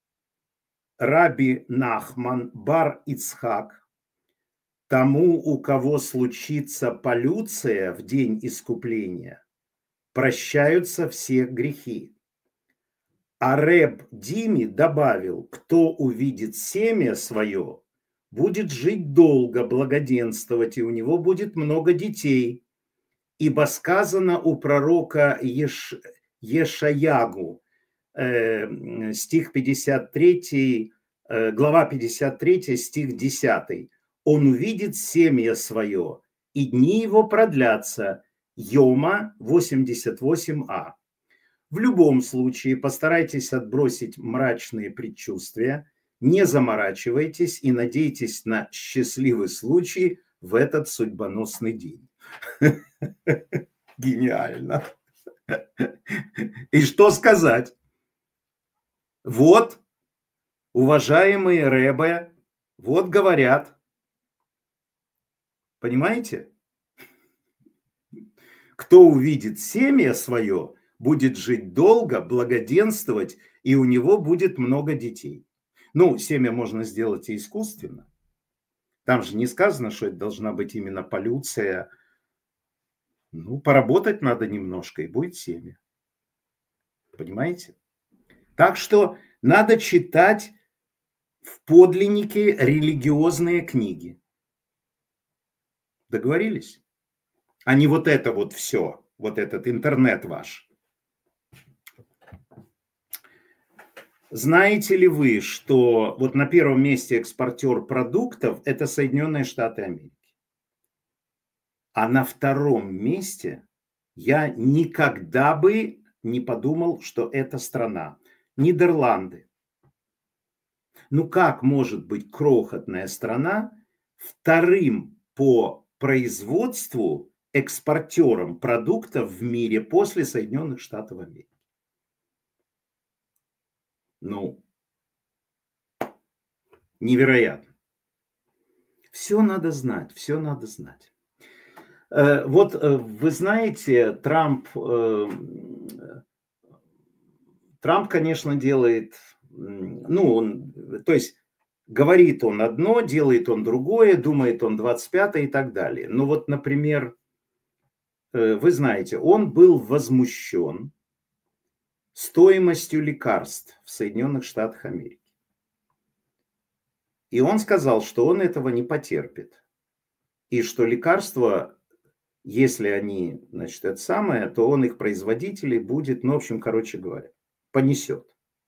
Раби Нахман бар Ицхак, тому, у кого случится полюция в день искупления, прощаются все грехи. А Реб Дими добавил, кто увидит семя свое, будет жить долго, благоденствовать, и у него будет много детей. Ибо сказано у пророка Еш... Ешаягу, э, стих пятьдесят три, э, глава пятьдесят три, стих десять. Он увидит семя свое, и дни его продлятся. Йома восемьдесят восемь а. В любом случае постарайтесь отбросить мрачные предчувствия, не заморачивайтесь и надейтесь на счастливый случай в этот судьбоносный день. Гениально. И что сказать? Вот, уважаемые рэбе, вот говорят. Понимаете? Кто увидит семя свое, будет жить долго, благоденствовать, и у него будет много детей. Ну, семя можно сделать и искусственно. Там же не сказано, что это должна быть именно полюция. Ну, поработать надо немножко, и будет семя. Понимаете? Так что надо читать в подлиннике религиозные книги. Договорились? А не вот это вот все, вот этот интернет ваш. Знаете ли вы, что вот на первом месте экспортер продуктов – это Соединенные Штаты Америки? А на втором месте я никогда бы не подумал, что это страна. Нидерланды. Ну как может быть крохотная страна вторым по производству экспортером продуктов в мире после Соединенных Штатов Америки? Ну, невероятно. Все надо знать, все надо знать. Э, Вот э, вы знаете, Трамп, э, Трамп, конечно, делает, м, ну, он, то есть говорит он одно, делает он другое, думает он двадцать пятое и так далее. Ну вот, например, э, вы знаете, он был возмущен стоимостью лекарств в Соединенных Штатах Америки. И он сказал, что он этого не потерпит. И что лекарства, если они, значит, это самое, то он их производителей будет, ну, в общем, короче говоря, понесет.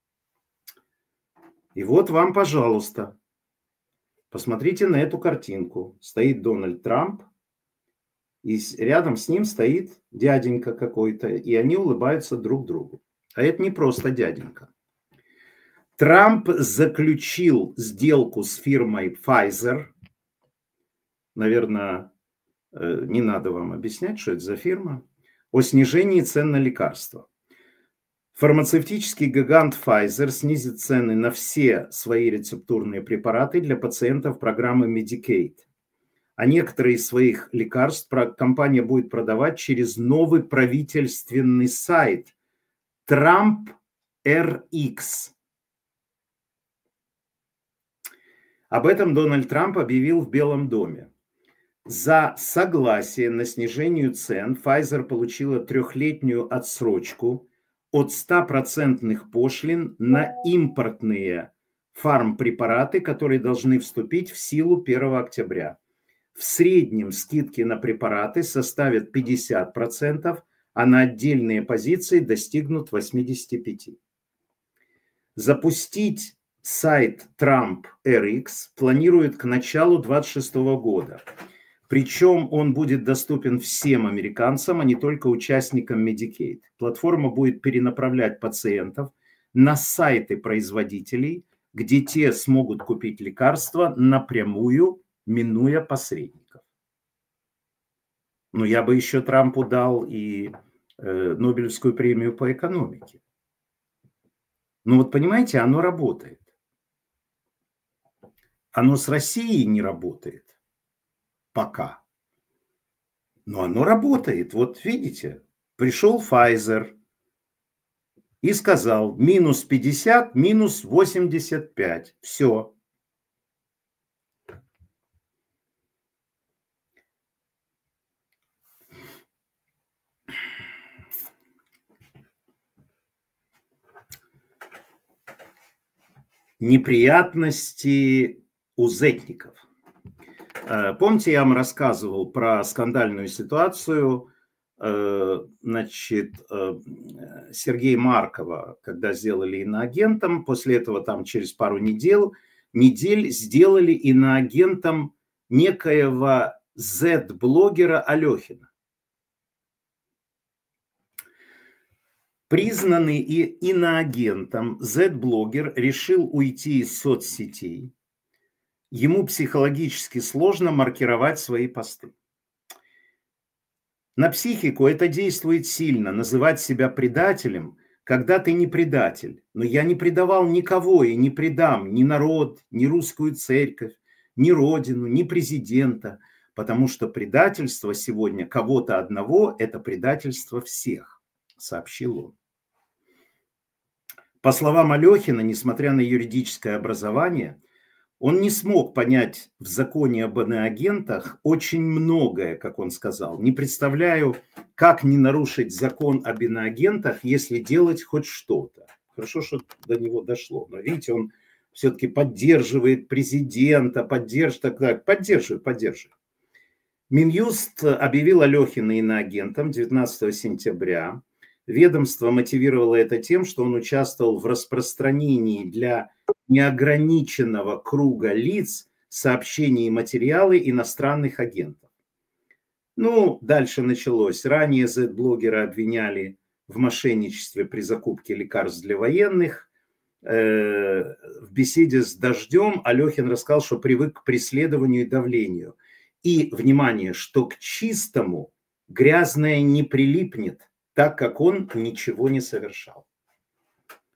И вот вам, пожалуйста, посмотрите на эту картинку. Стоит Дональд Трамп, и рядом с ним стоит дяденька какой-то, и они улыбаются друг другу. А это не просто дяденька. Трамп заключил сделку с фирмой Pfizer. Наверное, не надо вам объяснять, что это за фирма. О снижении цен на лекарства. Фармацевтический гигант Pfizer снизит цены на все свои рецептурные препараты для пациентов программы Medicaid. А некоторые из своих лекарств компания будет продавать через новый правительственный сайт Trump эр икс. Об этом Дональд Трамп объявил в Белом доме. За согласие на снижение цен Pfizer получила трехлетнюю отсрочку от стопроцентных пошлин на импортные фармпрепараты, которые должны вступить в силу первого октября. В среднем скидки на препараты составят пятьдесят процентов, а на отдельные позиции достигнут восемьдесят пять процентов. Запустить сайт Trump эр икс планируют к началу две тысячи двадцать шестого года. Причем он будет доступен всем американцам, а не только участникам Medicaid. Платформа будет перенаправлять пациентов на сайты производителей, где те смогут купить лекарства напрямую, минуя посредников. Но я бы еще Трампу дал и э, Нобелевскую премию по экономике. Ну вот понимаете, оно работает. Оно с Россией не работает. Пока. Но оно работает. Вот видите, пришел Pfizer и сказал минус пятьдесят, минус восемьдесят пять. Все. Неприятности у зетников. Помните, я вам рассказывал про скандальную ситуацию, значит, Сергея Маркова, когда сделали иноагентом, после этого там через пару недель, недель сделали иноагентом некоего зет-блогера Алехина. Признанный и иноагентом зет-блогер решил уйти из соцсетей. Ему психологически сложно маркировать свои посты. На психику это действует сильно, называть себя предателем, когда ты не предатель. Но я не предавал никого и не предам ни народ, ни русскую церковь, ни родину, ни президента, потому что предательство сегодня кого-то одного – это предательство всех, сообщил он. По словам Алехина, несмотря на юридическое образование, он не смог понять в законе об иноагентах очень многое, как он сказал. Не представляю, как не нарушить закон об иноагентах, если делать хоть что-то. Хорошо, что до него дошло. Но видите, он все-таки поддерживает президента, поддерживает, так, так, поддерживает, поддерживает. Минюст объявил Алехина иноагентом девятнадцатого сентября. Ведомство мотивировало это тем, что он участвовал в распространении для неограниченного круга лиц сообщений и материалы иностранных агентов. Ну, дальше началось. Ранее зет-блогера обвиняли в мошенничестве при закупке лекарств для военных. В беседе с «Дождем» Алехин рассказал, что привык к преследованию и давлению. И, внимание, что к чистому грязное не прилипнет, так как он ничего не совершал.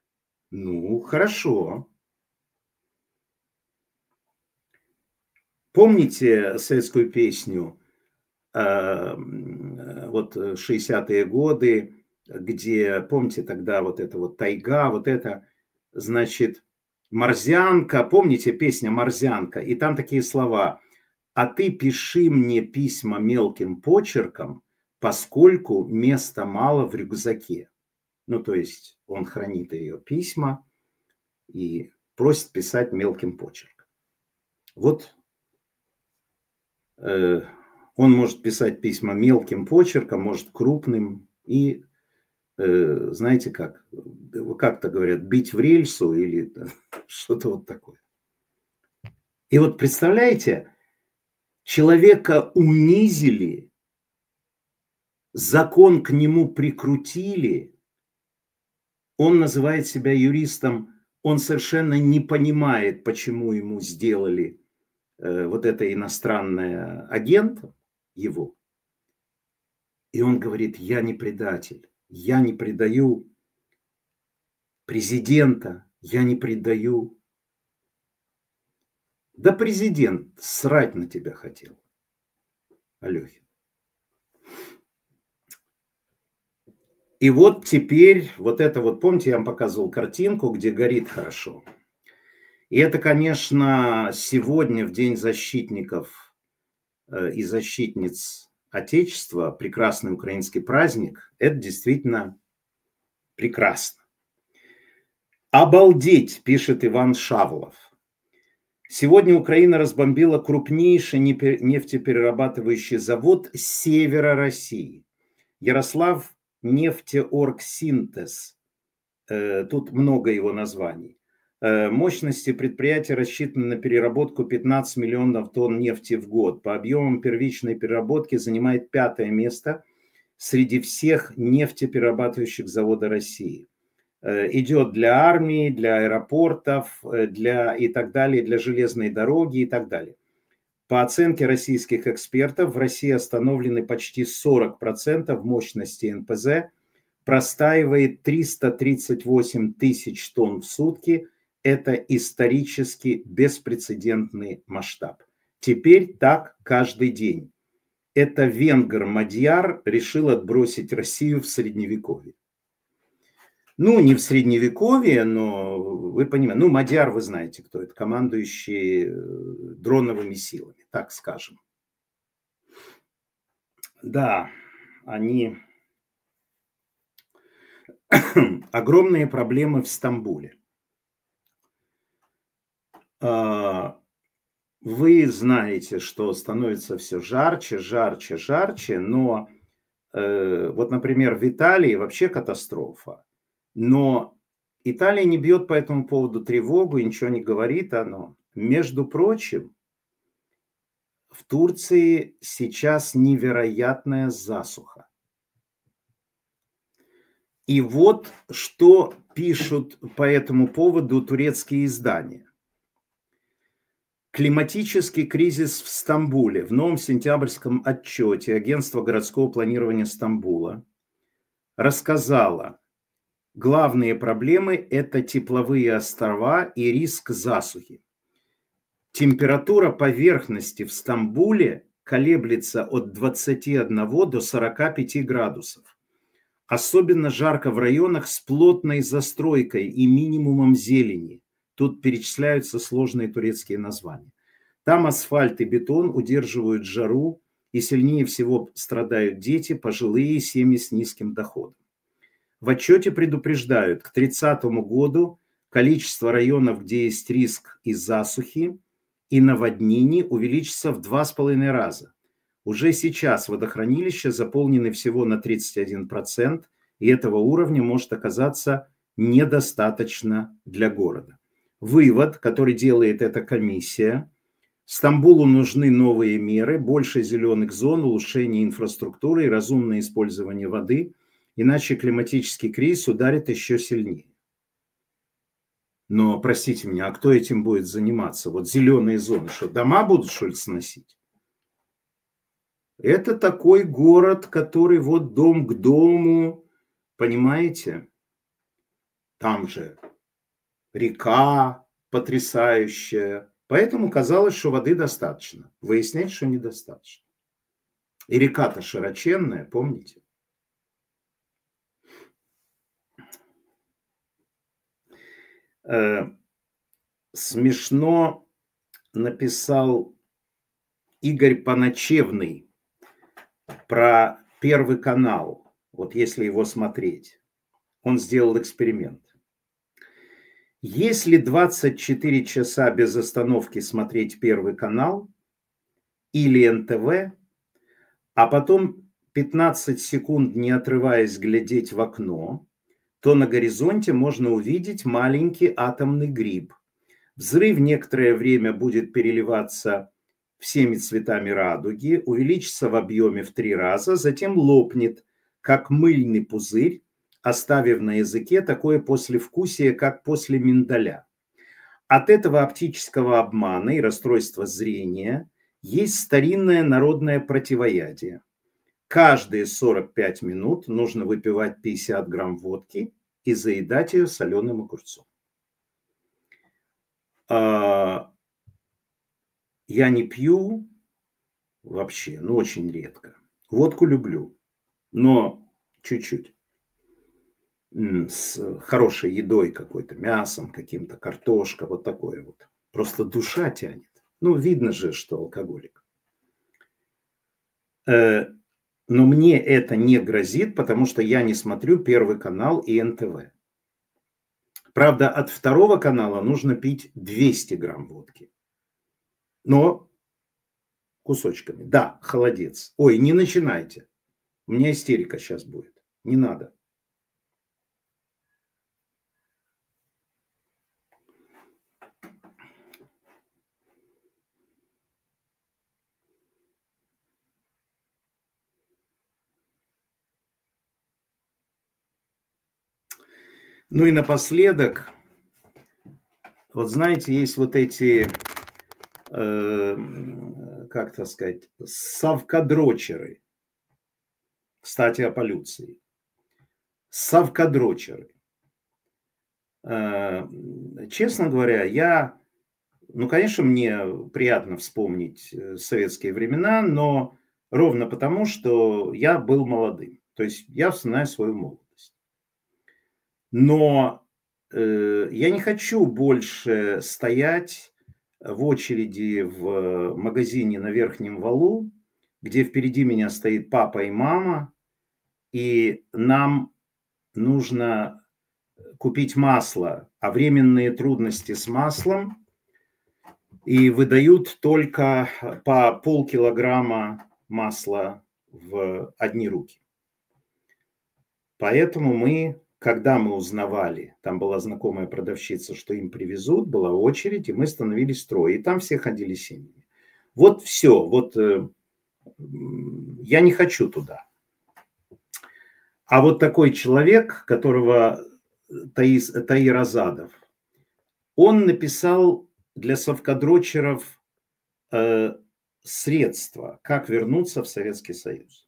Ну, хорошо. помните советскую песню, э, вот шестидесятые годы, где, помните, тогда вот это вот тайга, вот это, значит, «Морзянка», помните песня «Морзянка», и там такие слова: «А ты пиши мне письма мелким почерком, поскольку места мало в рюкзаке». Ну, то есть он хранит ее письма и просит писать мелким почерком. Вот э, он может писать письма мелким почерком, может крупным, и э, знаете как, как-то говорят, бить в рельсу или что-то вот такое. И вот представляете, человека унизили, закон к нему прикрутили, он называет себя юристом, он совершенно не понимает, почему ему сделали э, вот это иностранное агент его. И он говорит: я не предатель, я не предаю президента, я не предаю. Да президент срать на тебя хотел, Алёхин. И вот теперь, вот это вот, помните, я вам показывал картинку, где горит хорошо. И это, конечно, сегодня, в День защитников э, и защитниц Отечества, прекрасный украинский праздник, это действительно прекрасно. Обалдеть, пишет Иван Шавлов. Сегодня Украина разбомбила крупнейший нефтеперерабатывающий завод с севера России. Ярослав нефтеоргсинтез. Тут много его названий. Мощности предприятия рассчитаны на переработку пятнадцать миллионов тонн нефти в год. По объемам первичной переработки занимает пятое место среди всех нефтеперерабатывающих заводов России. Идет для армии, для аэропортов, для и так далее, для железной дороги и так далее. По оценке российских экспертов, в России остановлены почти сорок процентов мощности эн пэ зэ, простаивает триста тридцать восемь тысяч тонн в сутки. Это исторически беспрецедентный масштаб. Теперь так каждый день. Это венгр-мадьяр решил отбросить Россию в Средневековье. Ну, не в Средневековье, но вы понимаете, ну, мадьяр, вы знаете, кто это, командующий дроновыми силами, так скажем. Да, они... Огромные проблемы в Стамбуле. Вы знаете, что становится все жарче, жарче, жарче, но вот, например, в Италии вообще катастрофа. Но Италия не бьет по этому поводу тревогу и ничего не говорит оно. Между прочим, в Турции сейчас невероятная засуха. И вот что пишут по этому поводу турецкие издания. Климатический кризис в Стамбуле. В новом сентябрьском отчете Агентства городского планирования Стамбула рассказало, главные проблемы – это тепловые острова и риск засухи. Температура поверхности в Стамбуле колеблется от двадцати одного до сорока пяти градусов. Особенно жарко в районах с плотной застройкой и минимумом зелени. Тут перечисляются сложные турецкие названия. Там асфальт и бетон удерживают жару, и сильнее всего страдают дети, пожилые, семьи с низким доходом. В отчете предупреждают, к тридцатому году количество районов, где есть риск и засухи, и наводнений, увеличится в два с половиной раза. Уже сейчас водохранилища заполнены всего на тридцать один процент, и этого уровня может оказаться недостаточно для города. Вывод, который делает эта комиссия: Стамбулу нужны новые меры, больше зеленых зон, улучшение инфраструктуры и разумное использование воды, иначе климатический кризис ударит еще сильнее. Но, простите меня, а кто этим будет заниматься? Вот зеленые зоны, что, дома будут, что ли, сносить? Это такой город, который вот дом к дому, понимаете? Там же река потрясающая, Поэтому казалось, что воды достаточно. Выясняется, что недостаточно. И река-то широченная, помните? Э, смешно написал Игорь Поночевный про Первый канал. Вот если его смотреть. Он сделал эксперимент. Если двадцать четыре часа без остановки смотреть Первый канал или эн тэ вэ, а потом пятнадцать секунд, не отрываясь, глядеть в окно, то на горизонте можно увидеть маленький атомный гриб. Взрыв некоторое время будет переливаться всеми цветами радуги, увеличится в объеме в три раза, затем лопнет, как мыльный пузырь, оставив на языке такое послевкусие, как после миндаля. От этого оптического обмана и расстройства зрения есть старинное народное противоядие. Каждые сорок пять минут нужно выпивать пятьдесят грамм водки и заедать ее соленым огурцом. Я не пью вообще, ну очень редко. Водку люблю, но чуть-чуть. С хорошей едой какой-то, мясом каким-то, картошка, вот такое вот. Просто душа тянет. Ну, видно же, что алкоголик. Но мне это не грозит, потому что я не смотрю Первый канал и эн тэ вэ. Правда, от Второго канала нужно пить двести грамм водки. Но кусочками. Да, холодец. Ой, не начинайте. У меня истерика сейчас будет. Не надо. Ну и напоследок, вот знаете, есть вот эти, э, как так сказать, совкадрочеры. Кстати, о полюции. Совкадрочеры. Э, честно говоря, я, ну, конечно, мне приятно вспомнить советские времена, но ровно потому, что я был молодым. То есть я вспоминаю свою молодость. Но э, я не хочу больше стоять в очереди в магазине на Верхнем Валу, где впереди меня стоит папа и мама, и нам нужно купить масло, а временные трудности с маслом, и выдают только по полкилограмма масла в одни руки. Поэтому мы... Когда мы узнавали, там была знакомая продавщица, что им привезут, была очередь, и мы становились трое, и там все ходили семьями. Вот все, вот э, я не хочу туда. А вот такой человек, которого Таис, Таир Азадов, он написал для совкадрочеров э, средства, как вернуться в Советский Союз.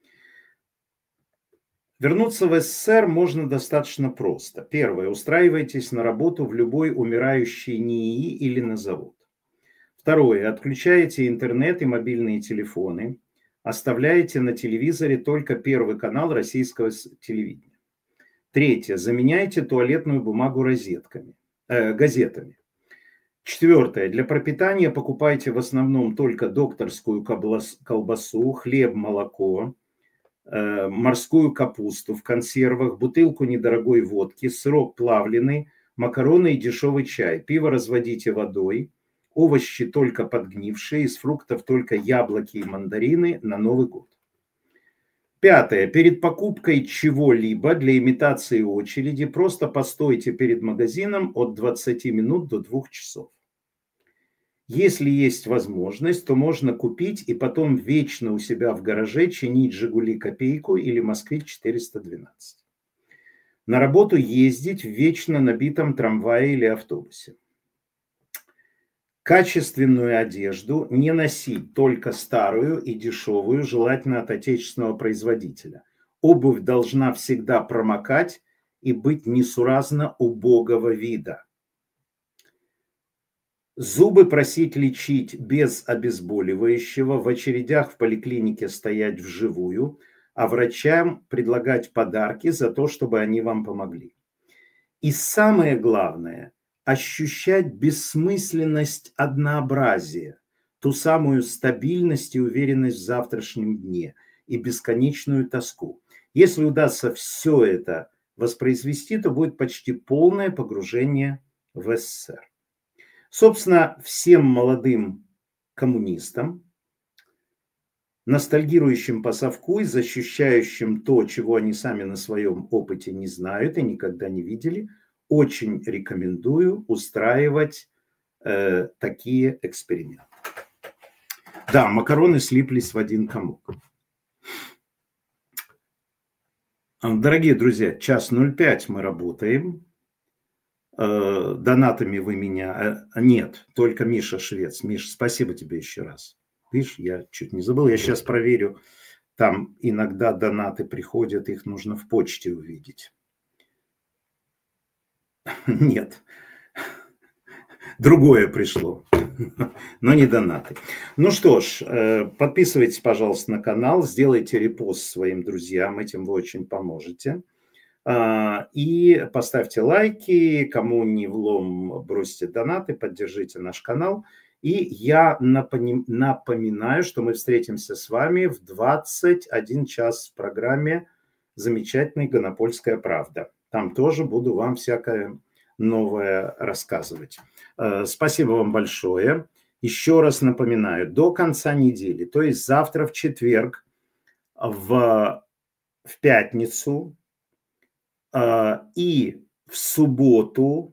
Вернуться в эс эс эс эр можно достаточно просто. Первое. Устраивайтесь на работу в любой умирающий НИИ или на завод. Второе. Отключаете интернет и мобильные телефоны. Оставляете на телевизоре только Первый канал российского телевидения. Третье. Заменяйте туалетную бумагу розетками, э, газетами. Четвертое. Для пропитания покупайте в основном только докторскую колбасу, хлеб, молоко, морскую капусту в консервах, бутылку недорогой водки, сырок плавленый, макароны и дешевый чай. Пиво разводите водой, овощи только подгнившие, из фруктов только яблоки и мандарины на Новый год. Пятое. Перед покупкой чего-либо для имитации очереди просто постойте перед магазином от двадцати минут до двух часов. Если есть возможность, то можно купить и потом вечно у себя в гараже чинить «Жигули» копейку или «Москвич» четыреста двенадцать. На работу ездить в вечно набитом трамвае или автобусе. Качественную одежду не носить, только старую и дешевую, желательно от отечественного производителя. Обувь должна всегда промокать и быть несуразно убогого вида. Зубы просить лечить без обезболивающего, в очередях в поликлинике стоять вживую, а врачам предлагать подарки за то, чтобы они вам помогли. И самое главное – ощущать бессмысленность однообразия, ту самую стабильность и уверенность в завтрашнем дне и бесконечную тоску. Если удастся все это воспроизвести, то будет почти полное погружение в СССР. Собственно, всем молодым коммунистам, ностальгирующим по совку и защищающим то, чего они сами на своем опыте не знают и никогда не видели, очень рекомендую устраивать э, такие эксперименты. Да, макароны слиплись в один комок. Дорогие друзья, час ноль пять мы работаем. Донатами вы меня... Нет, только Миша Швец. Миша, спасибо тебе еще раз. Видишь, я чуть не забыл. Я сейчас проверю. Там иногда донаты приходят, их нужно в почте увидеть. Нет. Другое пришло, но не донаты. Ну что ж, подписывайтесь, пожалуйста, на канал, сделайте репост своим друзьям, этим вы очень поможете. И поставьте лайки, кому не влом, бросьте донаты, поддержите наш канал. И я напоминаю, что мы встретимся с вами в двадцать один час в программе «Замечательная Гонопольская правда». Там тоже буду вам всякое новое рассказывать. Спасибо вам большое. Еще раз напоминаю, до конца недели, то есть завтра в четверг, в, в пятницу, и в субботу,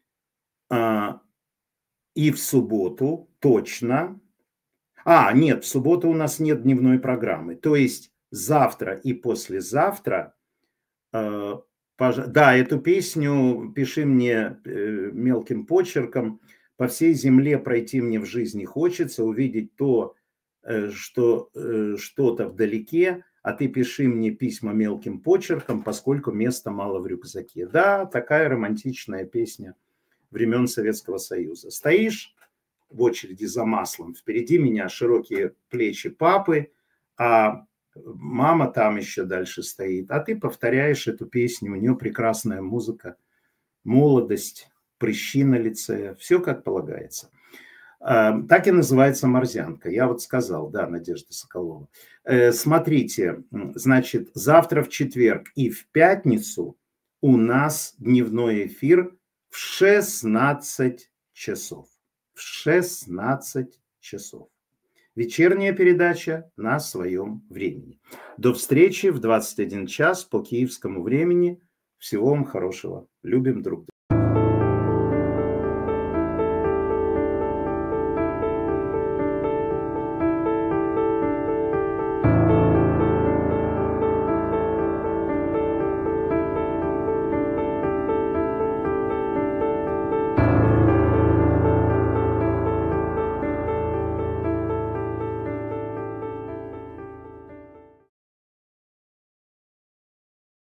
и в субботу точно. А, нет, в субботу у нас нет дневной программы. То есть завтра и послезавтра, да, эту песню пиши мне мелким почерком. По всей земле пройти мне в жизни хочется, увидеть то, что что-то вдалеке. А ты пиши мне письма мелким почерком, поскольку места мало в рюкзаке. Да, такая романтичная песня времен Советского Союза. Стоишь в очереди за маслом, впереди меня широкие плечи папы, а мама там еще дальше стоит. А ты повторяешь эту песню, у нее прекрасная музыка, молодость, прыщи на лице, все как полагается. Так и называется «Морзянка». Я вот сказал, да, Надежда Соколова. Смотрите, значит, завтра в четверг и в пятницу у нас дневной эфир в шестнадцать часов. В шестнадцать часов. Вечерняя передача на своем времени. До встречи в двадцать один час по киевскому времени. Всего вам хорошего. Любим друг друга.